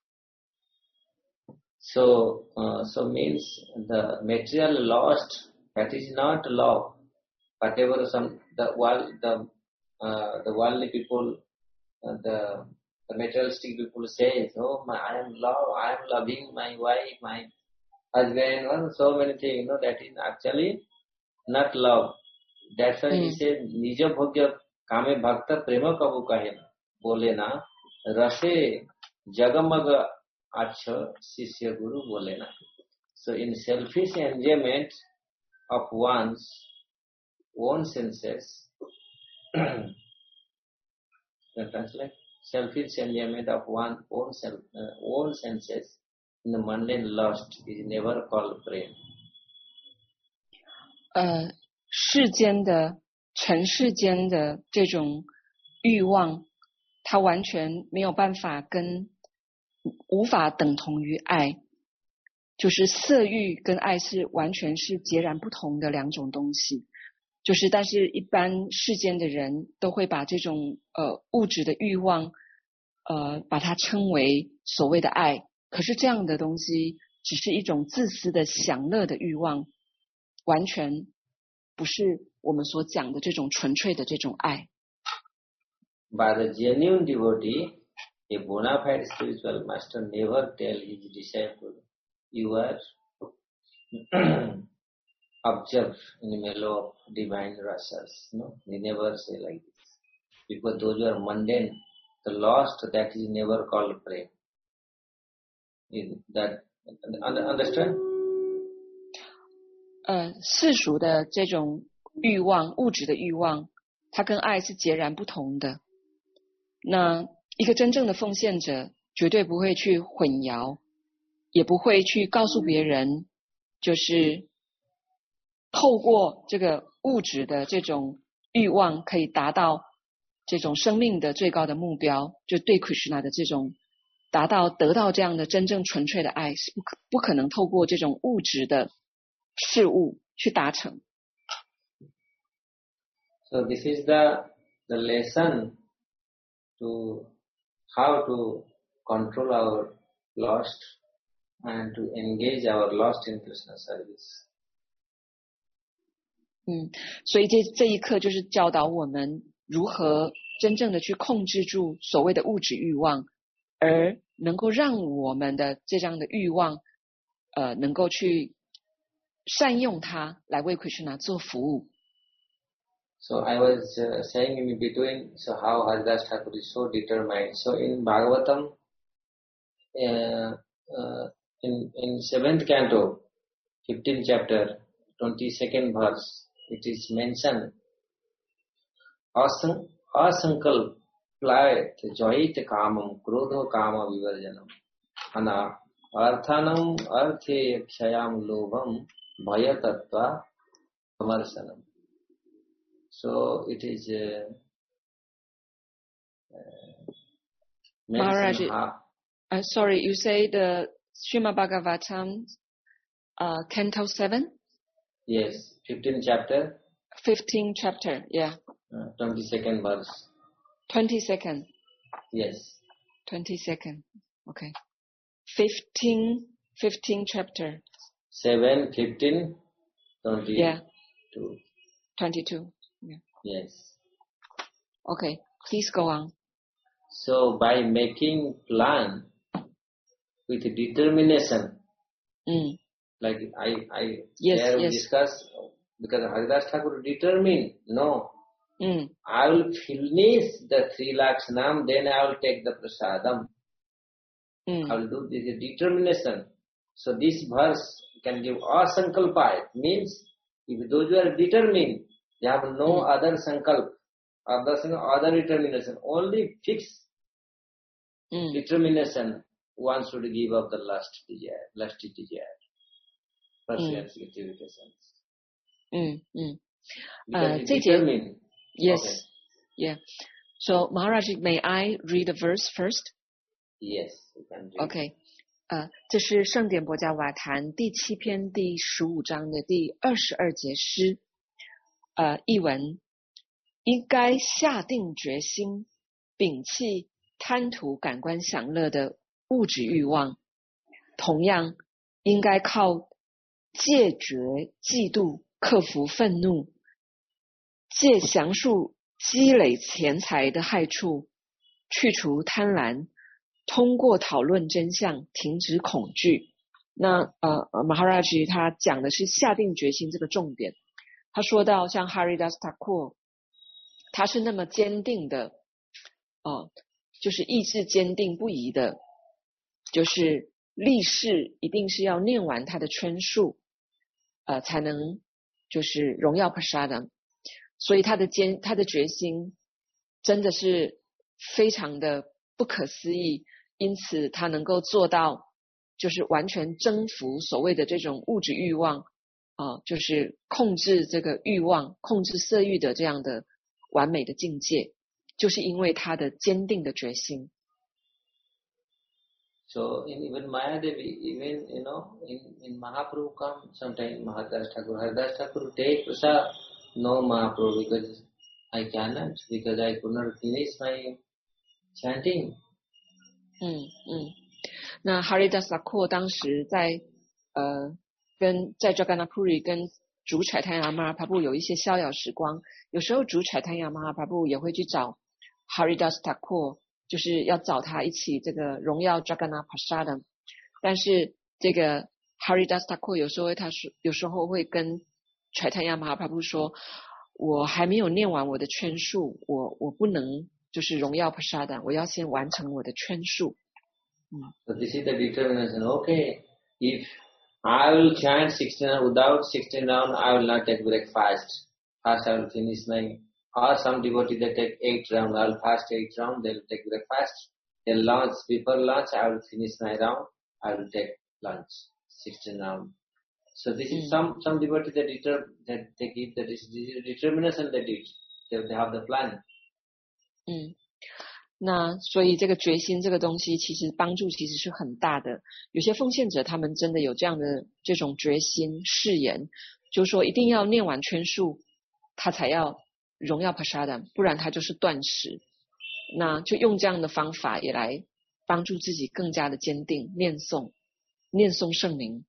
So, uh, so means the material lost, that is not love. Whatever some the world the uh, the worldly people, uh, the the materialistic people say, oh, my, I am love, I am loving my wife, my husband, well, so many things. You know, that is actually not love. That's why he said, Nija bhogya kame bhakta prema kabu kahena. Bole na, rase jagamaga acha sisya guru bole na. So in selfish enjoyment of one's own senses, can translate? Selfish enjoyment of one's own self, uh, own senses, in the mundane lust is never called prema.
呃，世间的尘世间的这种欲望，它完全没有办法跟无法等同于爱，就是色欲跟爱是完全是截然不同的两种东西。就是但是一般世间的人都会把这种呃物质的欲望呃把它称为所谓的爱，可是这样的东西只是一种自私的享乐的欲望，完全不是我们所讲的这种纯粹的这种爱。
By the genuine devotee, a bona fide spiritual master never tell his disciple, you are observed in the mellow of divine rasas. No, they never say like this. Because those who are mundane, the lost, that is never called prema. That understand?
呃，世俗的这种欲望，物质的欲望，它跟爱是截然不同的。那一个真正的奉献者，绝对不会去混淆，也不会去告诉别人，就是透过这个物质的这种欲望，可以达到这种生命的最高的目标，就对 Krishna 的这种达到得到这样的真正纯粹的爱，是不可不可能透过这种物质的事物去达成。
So this is the the lesson to how to control our lust and to engage our lust in Krishna service.
嗯，所以这这一课就是教导我们如何真正的去控制住所谓的物质欲望，而能够让我们的这样的欲望，呃，能够去善用它来为 Krishna 做服务。
So I was uh, saying in between, so how Haridas Thakur is so determined. So in Bhagavatam, uh, uh, in in seventh canto, fifteenth chapter, twenty-second verse, it is mentioned, Asang asankalp playat joyit kamam krodho kama vivarjanam ana arthanam arthe kshayam lobham bhayatattva samarsanam. So it is uh, uh,
Maharaj,
how,
uh, sorry, you say the Srimad Bhagavatam, uh, Canto seven?
Yes, fifteenth chapter.
fifteenth chapter, yeah.
Uh, twenty-second verse.
twenty-second.
Yes.
twenty-second, okay. fifteen, fifteen chapter.
seven, fifteen, twenty-two.
Yeah. twenty-two. Yeah.
Yes.
Okay, please go on.
So by making plan with determination,
mm.
like I, I
yes,
there
yes.
discuss, because Haridas Thakur determined, no,
mm.
I will finish the three lakhs nam, then I will take the prasadam.
Mm.
I will do this determination. So this verse can give asankalpa, means if those who are determined, they have no mm. other sankalp, other, other determination, only fixed mm. determination, one should give up the lust desire, lusty desire, pursuance mm. gratifications.
Mm, mm.
Because uh, determined.
Yes,
okay.
yeah. So Maharaj, may I read the verse first?
Yes, you can read.
Okay. 呃，这是圣典博迦瓦坛第七篇第十五章的第二十二节诗。呃，译文：应该下定决心，摒弃贪图感官享乐的物质欲望，同样应该靠戒绝嫉妒克服愤怒，借详述积累钱财的害处，去除贪婪，通过讨论真相停止恐惧。那呃 Maharaj 他讲的是下定决心这个重点。他说到像 Haridas Thakur 他是那么坚定的哦，就是意志坚定不移的，就是立誓一定是要念完他的春树呃才能就是荣耀 Prasadam， 所以他的坚他的决心真的是非常的不可思议，因此他能够做到就是完全征服所谓的这种物质欲望啊、呃，就是控制这个欲望、控制色欲的这样的完美的境界，就是因为他的坚定的决心。
So in even Mayadevi, even you know, in in Mahaprabhu come sometime Mahadas Thakur, Haridas Thakur take prasad. No Mahaprabhu, because I cannot, because I could not finish my chanting.
嗯嗯，那 Haridas Thakur 当时在呃跟在 Jagannath-puri 跟主 Chaitanya Mahaprabhu 有一些逍遥时光，有时候主 Chaitanya Mahaprabhu 也会去找 Haridas Thakur。就是要找他一起这个荣耀 Jagannath Prasadam， 但是这个 Haridas Thakur 有时候他说有时候会跟 Chaitanya Mahaprabhu 说，我还没有念完我的圈数，我我不能就是荣耀 Prasadam， 我要先完成我的圈数。嗯
So this is the determination. Okay, if I will chant sixteen without sixteen round, I will not take breakfast. First I will finish my. Or some devotee they take eight round, I will fast eight round, they will take breakfast. Then lunch, before lunch I will finish my round, I will take lunch, sixteen round. So this is mm. some some devotee that deter that they give that is determination they did. They, they have the plan.
嗯，那所以这个决心这个东西其实帮助其实是很大的。有些奉献者他们真的有这样的这种决心誓言，就是说一定要念完圈数，他才要荣耀 Prasadam， 不然他就是断食。那就用这样的方法也来帮助自己更加的坚定念诵念诵圣名。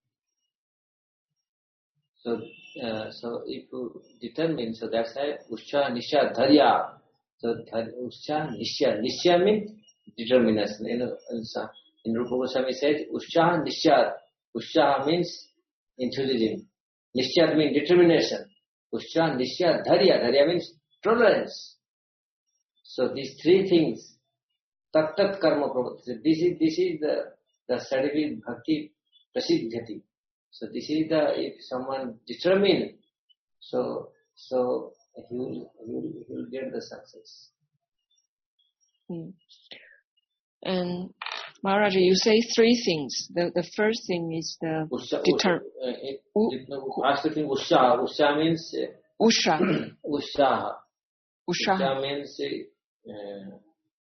So, uh, so if you determine, so that's why Usha Nisha Dharya. So Usha Nisha Nisha means determination. In in Rupa Goswami said Usha Nisha. Usha means enthusiasm. Nisha means determination. Usha Nisha Dharya. Dharya means tolerance. So these three things, tat tat karma pravritti. This is this is the the certificate bhakti prasiddhati. So this is the if someone determined, so so he will he will, he will get the success.
Mm. And Maharaj, you say three things. The the first thing is the
Usha,
deter.
Uh, first thing Usha. Usha means uh,
Usha.
Usha.
Usha.
Usha means uh,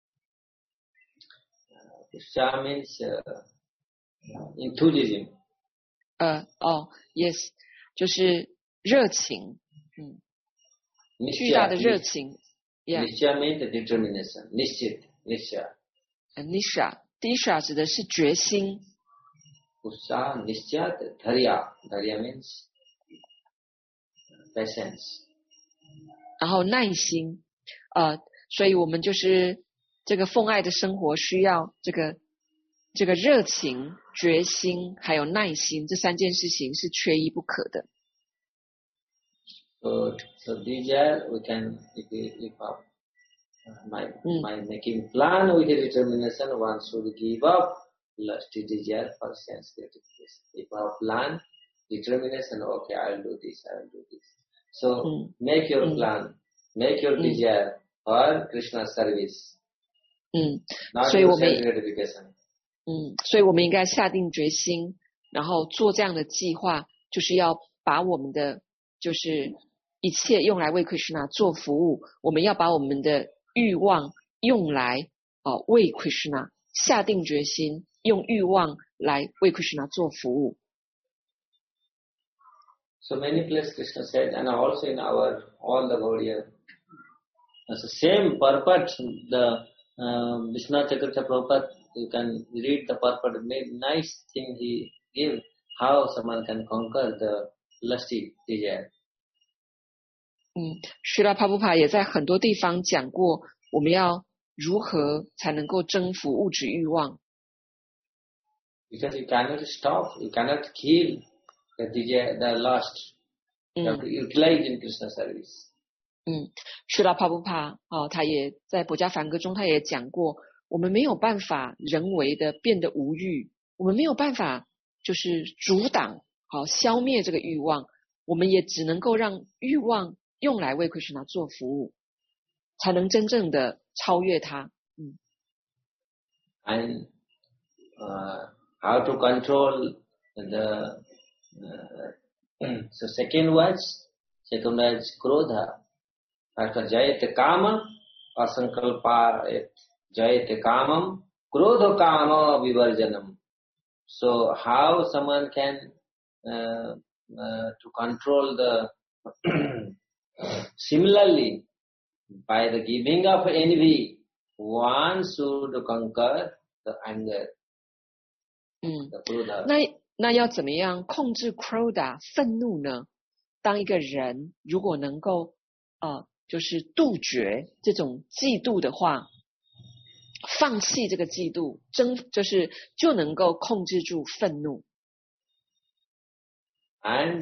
Usha means uh, enthusiasm.
呃哦 yes 就是热情，嗯，巨大的热情 yeah
Nisha means determination. Nishchit, Nisha.
Nisha Disha 指的是决心。
Usha, Nisha, Dharya. Dharya means patience.
然后耐心，呃，所以我们就是这个奉爱的生活需要这个这个热情、决心还有耐心，这三件事情是缺一不可的。
So, so these are we can if if uh, my mm. my making plan with a determination, one should give up lusty desire for sense gratification. If our plan, determination, okay, I will do this, I will do this. So mm. make your mm. plan, make your mm. desire for Krishna service.
嗯，
not
所以我们
sense gratification.
嗯，所以我们应该下定决心，然后做这样的计划，就是要把我们的就是一切用来为 Krishna 做服务。我们要把我们的欲望用来呃为 Krishna 下定决心，用欲望来为 Krishna 做服务。
So many places Krishna said, and also in our all the Gaudiya, it's the same purport. The uh, Vishwanath Chakravarti Prabhupada, you can read the purport. Nice thing he gave, how someone can conquer the lusty desire.
嗯，须拉帕布帕也在很多地方讲过，我们要如何才能够征服物质欲望。
Because you cannot stop, you cannot kill the desire, the lust. You have to utilize in Krishna service.
嗯，须拉帕布帕哦，他也在《博迦梵歌》中，他也讲过，我们没有办法人为的变得无欲，我们没有办法就是阻挡好消灭这个欲望，我们也只能够让欲望用来为 Krishna 做服务，才能真正的超越它。嗯。
And uh, how to control the uh, so second was second was krodha. After jayate kama asankalpa jayate kamam krodha kama vivarjanam. So how someone can uh, uh, to control the similarly by the giving of envy one should conquer the anger.
嗯，
the krodha.
那那要怎么样控制 krodha 愤怒呢？当一个人如果能够呃，就是杜绝这种嫉妒的话，放弃这个嫉妒，争就是就能够控制住愤怒。
And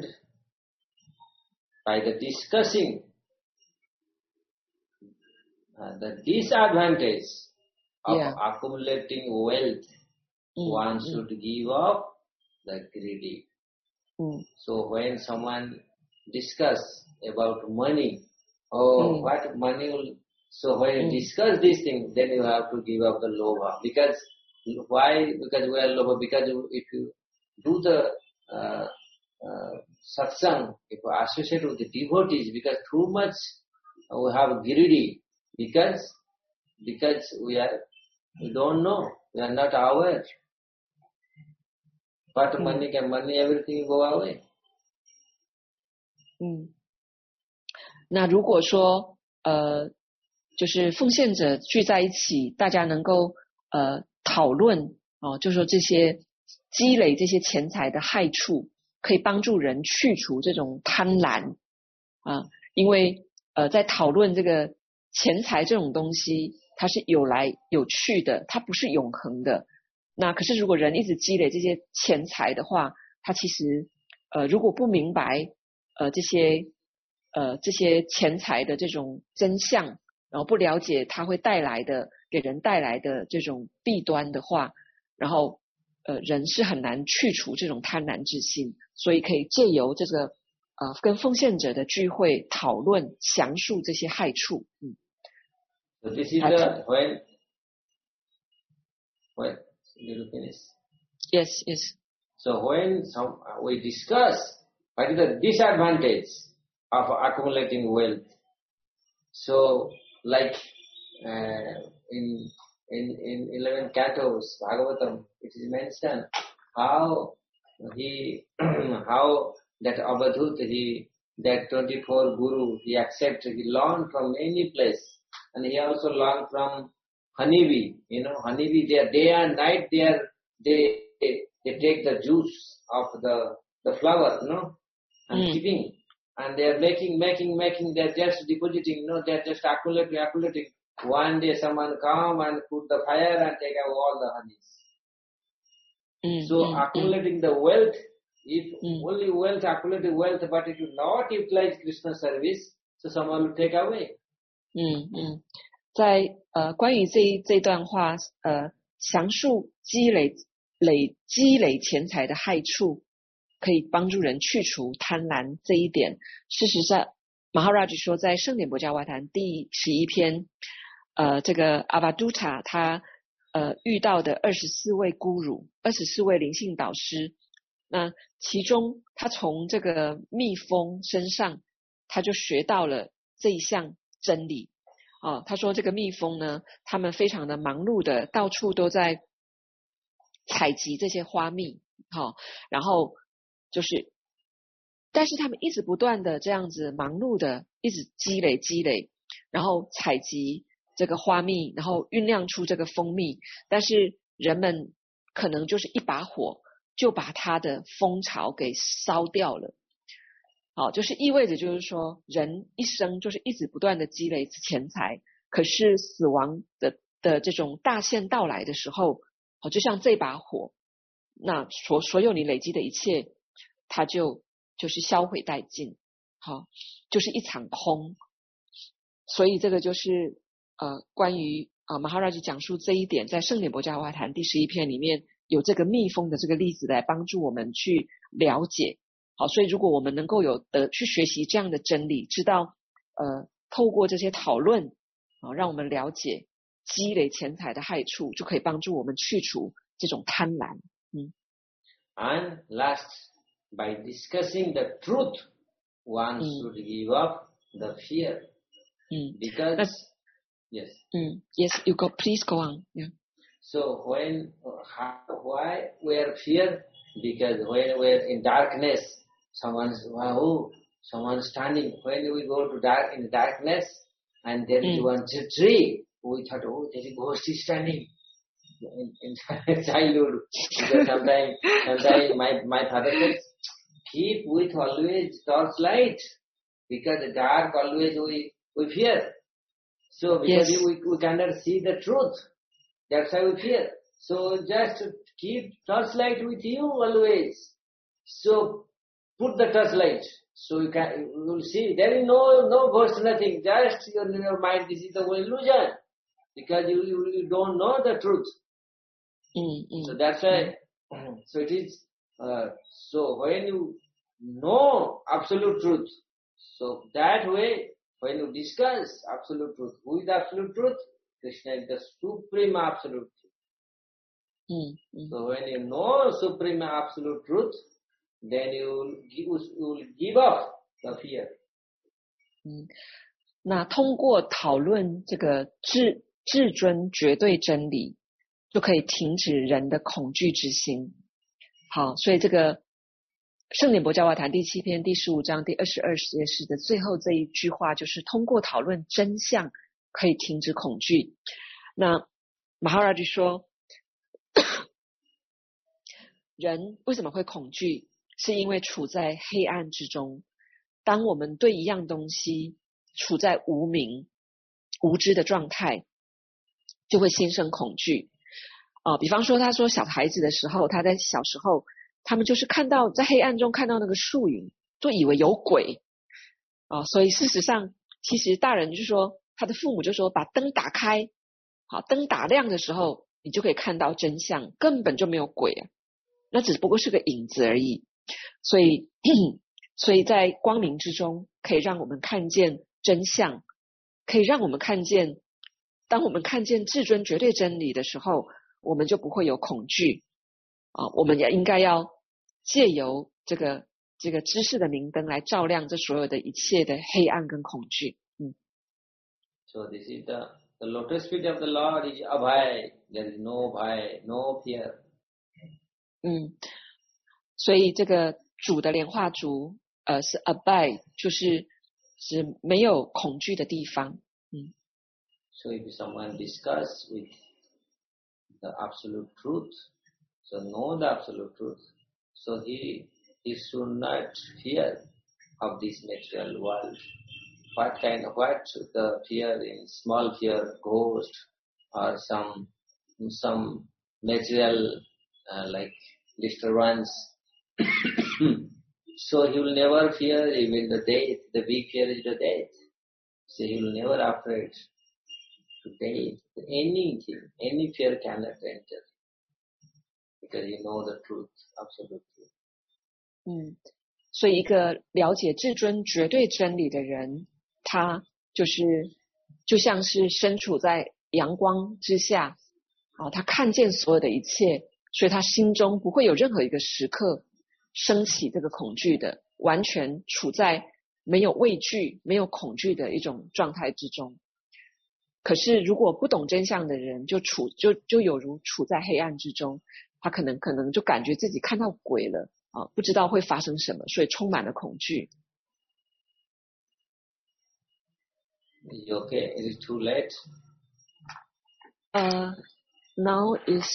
by the discussing uh, the disadvantage of
Yeah.
accumulating wealth,
嗯
one
嗯
should give up the greedy.
嗯
So when someone discuss about money, oh,
Mm.
what money will, so when you
Mm.
discuss these things, then you have to give up the lobha. Because, why? Because we are lobha, because if you do the uh, uh, satsang, if you associate with the devotees, because too much uh, we have greedy, because, because we are, we don't know, we are not aware. But
Mm.
money can, money, everything go away.
嗯，那如果说呃，就是奉献者聚在一起，大家能够呃讨论哦，就说这些积累这些钱财的害处，可以帮助人去除这种贪婪啊，因为呃在讨论这个钱财这种东西，它是有来有去的，它不是永恒的。那可是如果人一直积累这些钱财的话，他其实呃如果不明白呃这些呃这些钱财的这种真相，然后不了解它会带来的给人带来的这种弊端的话，然后呃人是很难去除这种贪婪之心，所以可以借由这个呃跟奉献者的聚会讨论详述这些害处。嗯
So this is the, when, when, did you finish?
，yes yes，
So when some, uh, we discuss what is the disadvantage of accumulating wealth. So like uh, in in in eleven cantos Bhagavatam, it is mentioned how he how that Avadhut he that twenty-four guru he accepted, he learned from any place, and he also learned from honeybee. You know, honeybee, they are day and night they are they they, they take the juice of the the flower, you know, and
Mm.
keeping, and they are making making making. They are just depositing, you know, they are just accumulating accumulating. One day someone come and put the fire and take out all the honeys.
嗯
So
嗯嗯
accumulating the wealth, if
Mm.
only wealth, accumulating wealth, but if you not utilize Krishna service, so someone will take away.
嗯嗯，在呃关于这一这段话，呃详述积累累积累钱财的害处，可以帮助人去除贪婪这一点。事实上，马哈拉吉说，在圣典博伽瓦坛第十一篇，呃，这个阿瓦杜塔他呃遇到的二十四位孤乳，二十四位灵性导师，那其中他从这个蜜蜂身上，他就学到了这一项真理。哦，他说这个蜜蜂呢，他们非常的忙碌的，到处都在采集这些花蜜，好、哦，然后就是，但是他们一直不断的这样子忙碌的，一直积累积累，然后采集这个花蜜，然后酝酿出这个蜂蜜，但是人们可能就是一把火就把它的蜂巢给烧掉了。好，就是意味着就是说，人一生就是一直不断的积累钱财，可是死亡的的这种大限到来的时候，好，就像这把火，那所所有你累积的一切，它就就是销毁殆尽，好，就是一场空。所以这个就是呃关于啊马哈拉吉讲述这一点，在圣典博伽瓦坛第十一篇里面有这个蜜蜂的这个例子来帮助我们去了解。好，所以如果我们能够有的去学习这样的真理，知道呃透过这些讨论啊，让我们了解积累钱财的害处，就可以帮助我们去除这种贪婪。 嗯
And last, by discussing the truth, one
嗯
should give up the fear.
嗯，
Because, yes.
嗯 ，Yes, you go, please go on. Yeah.
So when, how, why we are fear? Because when we are in darkness, someone's, oh, someone's standing. When we go to dark, in darkness, and there is
Mm.
one tree, we thought, oh, there is a ghost is standing. In, in childhood, because sometimes, sometimes my, my father says, keep with always torchlight, because the dark always we, we fear. So because
Yes.
we, we cannot see the truth, that's why we fear. So just keep torchlight with you always. So put the torchlight, so you can, you will see, there is no, no ghost, nothing, just your, your mind, this is the illusion, because you, you, you don't know the truth.
Mm, mm,
So that's why, so it is, uh, so when you know absolute truth, so that way, when you discuss absolute truth, who is absolute truth? Krishna is the supreme absolute truth.
mm, mm.
So when you know supreme absolute truth, then you will give, you will give up the fear.
嗯，那通过讨论这个至至尊绝对真理，就可以停止人的恐惧之心。好，所以这个圣典博教化谈第七篇第十五章第二十二节是的最后这一句话，就是通过讨论真相可以停止恐惧。那马哈拉就说，人为什么会恐惧？是因为处在黑暗之中。当我们对一样东西处在无明、无知的状态，就会心生恐惧。呃，比方说，他说小孩子的时候，他在小时候，他们就是看到在黑暗中看到那个树影，就以为有鬼啊、呃。所以事实上，其实大人就说，他的父母就说，把灯打开，好，灯打亮的时候，你就可以看到真相，根本就没有鬼啊，那只不过是个影子而已。所以。所以在光明之中，可以让我们看见真相，可以让我们看见，当我们看见至尊绝对真理的时候，我们就不会有恐惧啊！我们也应该要借由这个这个知识的明灯来照亮这所有的一切的黑暗跟恐惧。嗯。
So this is the the lotus feet of the Lord is abhay. There is no bhay, no fear.
嗯，所以这个主的莲花足。呃，是 abide， 就是是没有恐惧的地方。嗯。
So if someone discuss with the absolute truth, so know the absolute truth, so he he should not fear of this material world. What kind of what the fear in small fear, ghost, or some some material uh, like disturbance. So he will never fear even the death. The big fear is the death. So he will never afraid to death. Anything, any fear cannot enter. Because you know the truth, absolute truth.
嗯，所以一个了解至尊绝对真理的人，他就是就像是身处在阳光之下，啊，他看见所有的一切，所以他心中不会有任何一个时刻升起这个恐惧的，完全处在没有畏惧、没有恐惧的一种状态之中。可是如果不懂真相的人，就处就就有如处在黑暗之中，他可能可能就感觉自己看到鬼了啊，不知道会发生什么，所以充满了恐惧。
Okay, it is too late.
Uh, now is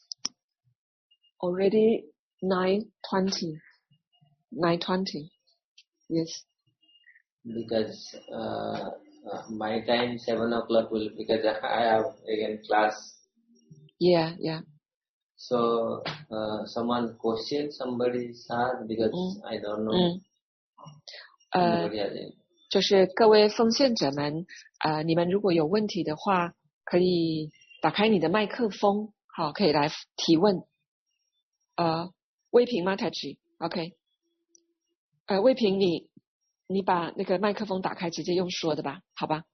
already nine twenty. Nine twenty. Yes.
Because uh, uh, my time seven o'clock will because I have again class.
Yeah, yeah.
So uh, someone question somebody asked because
mm.
I don't know.
嗯，呃，就是各位奉献者们，呃，你们如果有问题的话，可以打开你的麦克风，好，可以来提问。呃，魏平吗？台吉 ，OK。呃，魏平，你你把那个麦克风打开，直接用说的吧，好吧？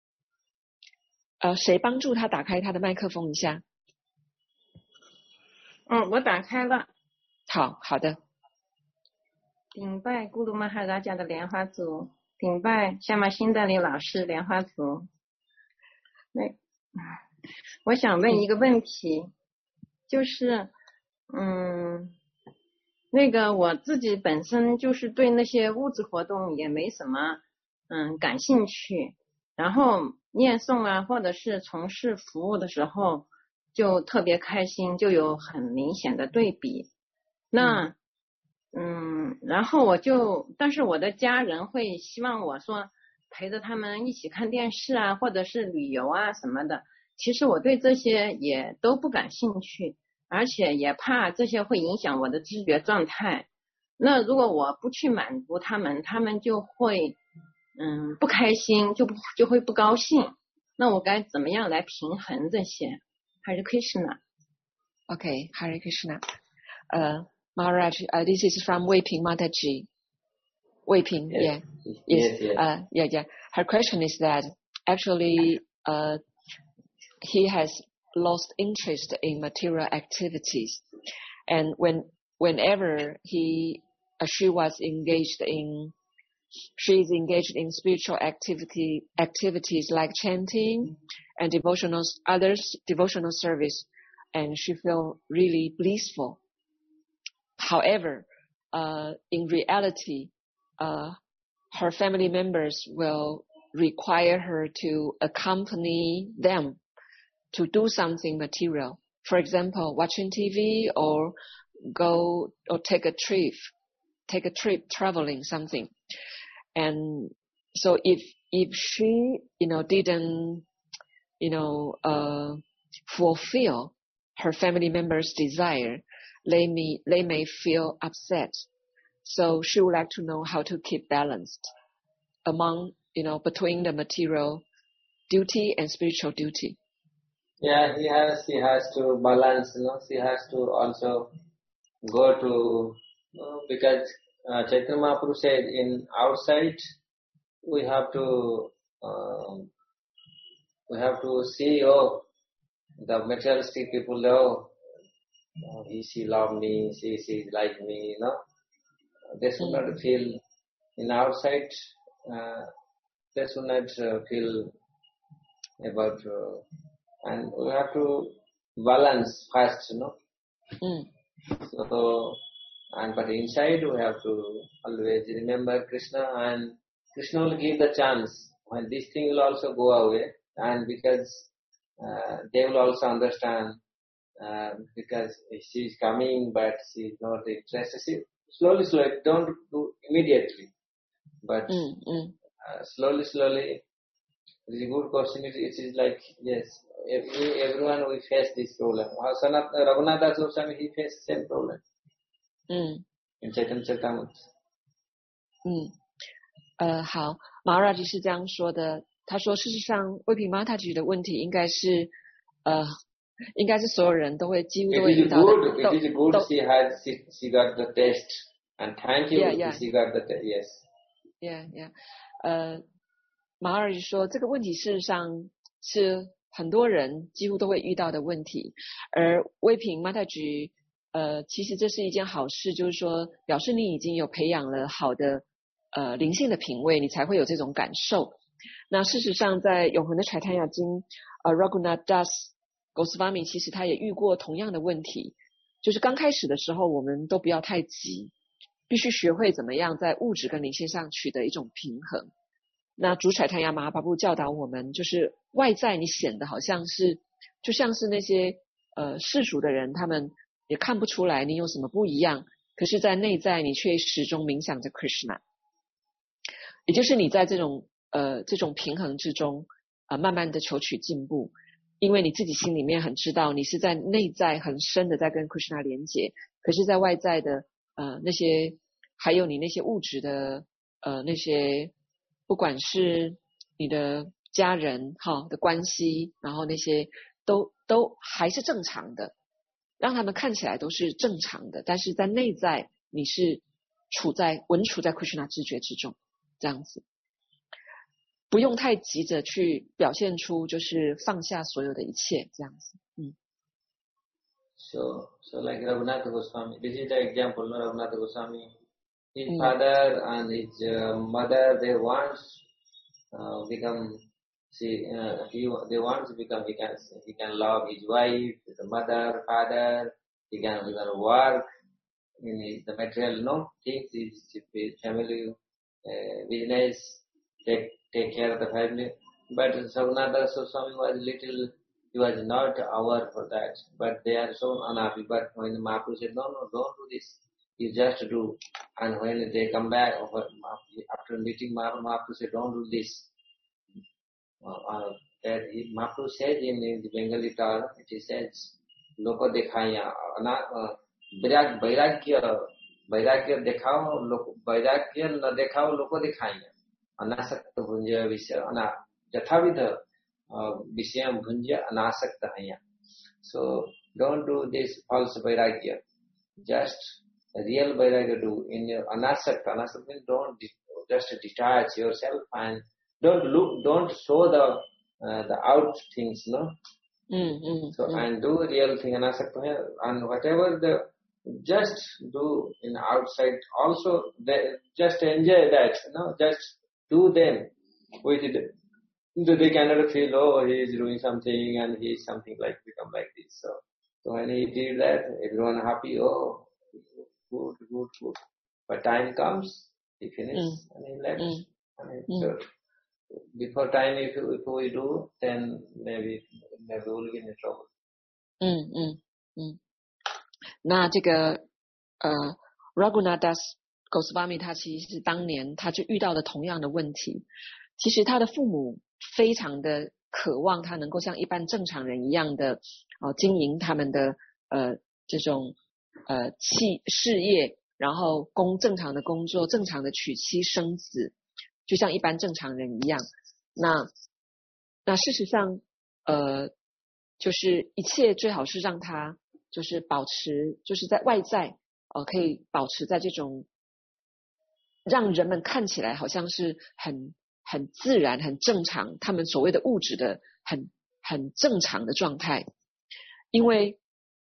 呃，谁帮助他打开他的麦克风一下？
嗯，我打开了。
好好的。
顶拜咕噜玛哈拉家的莲花组，顶拜夏玛辛德里老师莲花组。那我想问一个问题，就是嗯，那个我自己本身就是对那些物质活动也没什么嗯感兴趣，然后念诵啊或者是从事服务的时候就特别开心，就有很明显的对比。那嗯，然后我就，但是我的家人会希望我说陪着他们一起看电视啊，或者是旅游啊什么的。其实我对这些也都不感兴趣，而且也怕这些会影响我的知觉状态。那如果我不去满足他们，他们就会嗯不开心，就不就会不高兴。那我该怎么样来平衡这些？Hare Krishna.
Okay, Hare Krishna. Uh, Maharaj, uh, this is from Wei Ping Mataji. Wei Ping,
yes.
yeah.
Yes, yes.
Uh, yeah, yeah. Her question is that actually uh, he has lost interest in material activities. And when whenever he uh, she was engaged in she is engaged in spiritual activity activities like chanting and devotional others devotional service, and she feel really blissful. However, uh, in reality, uh, her family members will require her to accompany them to do something material. For example, watching T V or go or take a trip, take a trip traveling something. And so if if she you know didn't you know uh, fulfill her family members' desire, they may they may feel upset. So she would like to know how to keep balanced among you know between the material duty and spiritual duty.
Yeah, he has he has to balance. You know, she has to also go to you know, because uh, Chaitanya Mahaprabhu said in outside we have to um, we have to see oh the materialistic people know oh, he she love me, she she like me, you know. They should mm. not feel in outside. Uh, they should not uh, feel about uh, and we have to balance first, you know.
Mm.
So and but inside we have to always remember Krishna, and Krishna will give the chance when this thing will also go away, and because uh, they will also understand uh, because she is coming but she is not interested. She, slowly, slowly, don't do immediately, but
mm, mm.
Uh, slowly, slowly. It is a good question. It, it is like yes, every, everyone will face this problem. Sanat, Raghunath Goswami he faced the same problem.
Mm.
In Chaitanya Charitamrita.
嗯，呃，好，马拉吉是这样说的。他说，事实上，魏平玛塔吉的问题应该是，呃，应该是所有人都会几乎都会遇到的。
It is good. It is good. She had she she got the test, and thank you.
Yeah, yeah.
She got the test. Yes.
Yeah, yeah. 呃，马尔吉说，这个问题事实上是很多人几乎都会遇到的问题，而魏平玛塔吉。呃，其实这是一件好事，就是说表示你已经有培养了好的呃灵性的品味，你才会有这种感受。那事实上，在永恒的柴坦雅经，呃 Raghunath Das Goswami 其实他也遇过同样的问题，就是刚开始的时候，我们都不要太急，必须学会怎么样在物质跟灵性上取得一种平衡。那主柴坦雅马哈巴布教导我们，就是外在你显得好像是，就像是那些呃世俗的人，他们也看不出来你有什么不一样，可是在内在你却始终冥想着 Krishna， 也就是你在这种呃这种平衡之中啊、呃，慢慢的求取进步，因为你自己心里面很知道你是在内在很深的在跟 Krishna 连结，可是在外在的呃那些还有你那些物质的呃那些不管是你的家人哈的关系，然后那些都都还是正常的。让他们看起来都是正常的，但是在内在你是处在稳处在 Krishna 知觉之中，这样子，不用太急着去表现出就是放下所有的一切这样子，嗯。
So, so like Raghunath Goswami, this is the example, no? Raghunath Goswami, his
Mm.
father and his uh, mother, they want uh, become, see, uh, he, they want to become, he can, he can love his wife, his mother, father, he can, he can work in his, the material, no, things, his, his family, uh, business, take, take care of the family. But Raghunath Goswami was little, he was not aware for that, but they are so unhappy. But when Mahaprabhu said, no, no, don't do this, you just do. And when they come back, after meeting Mahaprabhu, Mahaprabhu said, don't do this. Uh, uh, that he, Mahaprabhu said in, in the Bengali term, it says, Loko dekhaya, vairagya, vairagya, vairagya dekhao, vairagya na dekhao, loko dekhaya. Anasakta bhunja visya, ana, yathavidha. Uh, Vishyam bhunja anasakta haya. So don't do this false vairagya. Just real vairagya do. In your anasakta, anasakta means don't just detach yourself and don't look, don't show the uh, the out things, no.
Mm, mm,
so
mm.
and do real thing anasakta haya, and whatever the just do in outside also. They, just enjoy that, you know. Just do them with it. They cannot feel, oh, he is doing something and he is something like become like this. So, so when he did that, everyone happy, oh, good, good, good. But time comes, he finished
Mm.
and he left.
Mm.
I mean,
Mm.
so before time, if, if we do, then maybe maybe we'll get in trouble.
嗯嗯嗯，那这个呃 Raghunadas Goswami 他其实是当年他就遇到了同样的问题。其实他的父母非常的渴望他能够像一般正常人一样的呃经营他们的呃这种呃企事业，然后工正常的工作，正常的娶妻生子，就像一般正常人一样。那那事实上呃就是一切最好是让他就是保持就是在外在呃可以保持在这种让人们看起来好像是很很自然很正常，他们所谓的物质的很很正常的状态。因为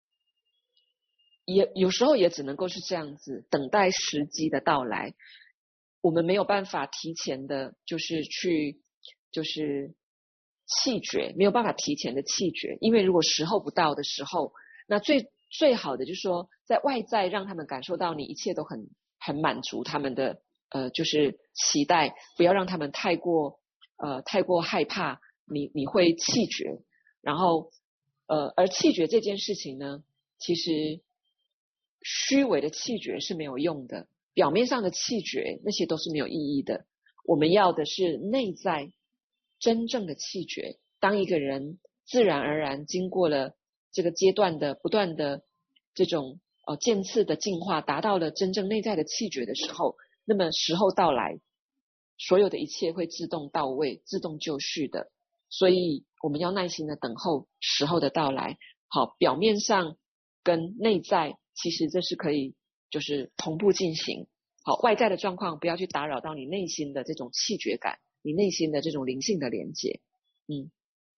也有时候也只能够是这样子，等待时机的到来。我们没有办法提前的就是去就是气绝，没有办法提前的气绝，因为如果时候不到的时候，那最最好的就是说在外在让他们感受到你一切都很很满足他们的呃就是期待，不要让他们太过呃太过害怕你你会气绝。然后呃而气绝这件事情呢，其实虚伪的气绝是没有用的，表面上的气绝那些都是没有意义的。我们要的是内在真正的气绝。当一个人自然而然经过了这个阶段的不断的这种呃渐次的进化，达到了真正内在的气绝的时候，那么时候到来，所有的一切会自动到位，自动就绪的。所以我们要耐心的等候时候的到来。好，表面上跟内在其实这是可以就是同步进行。好，外在的状况不要去打扰到你内心的这种气绝感，你内心的这种灵性的连接。嗯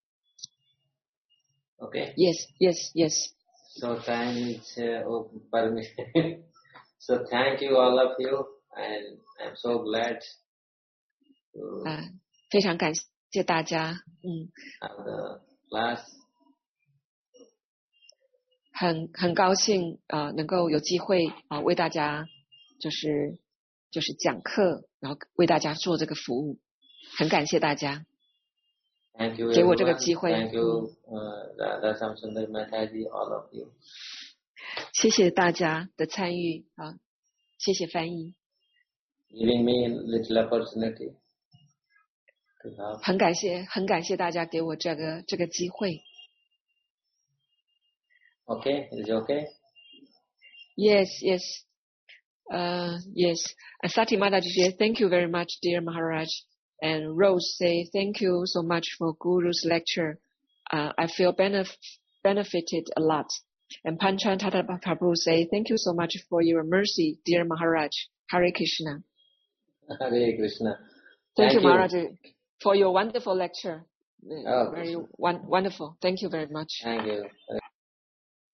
Okay.
Yes, yes, yes.
So time is uh, oh, pardon me. So thank you all of you, and I'm so glad. To
啊，非常感谢大家。嗯，
have the class.
很很高兴啊、呃，能够有机会啊、呃、为大家就是就是讲课，然后为大家做这个服务，很感谢大家。
Thank you
给我这个
everyone.
机会。
Thank you, uh, Radha Samsundar Mataji, all of you.
谢谢大家的参与啊，谢谢翻译。
Giving me a little opportunity to have.
很感谢，很感谢大家给我这个这个机会。
Okay, is it okay?
Yes, yes. Uh, yes. Sati Mataji said, thank you very much, dear Maharaj. And Rose say, thank you so much for Guru's lecture. Uh, I feel benef- benefited a lot. And Panchan Tata Prabhu say, thank you so much for your mercy, dear Maharaj. Hare Krishna.
Hare Krishna.
Thank,
Thank
you,
you.
Maharaj, for your wonderful lecture.
Oh,
Very one, wonderful. Thank you very much.
Thank you.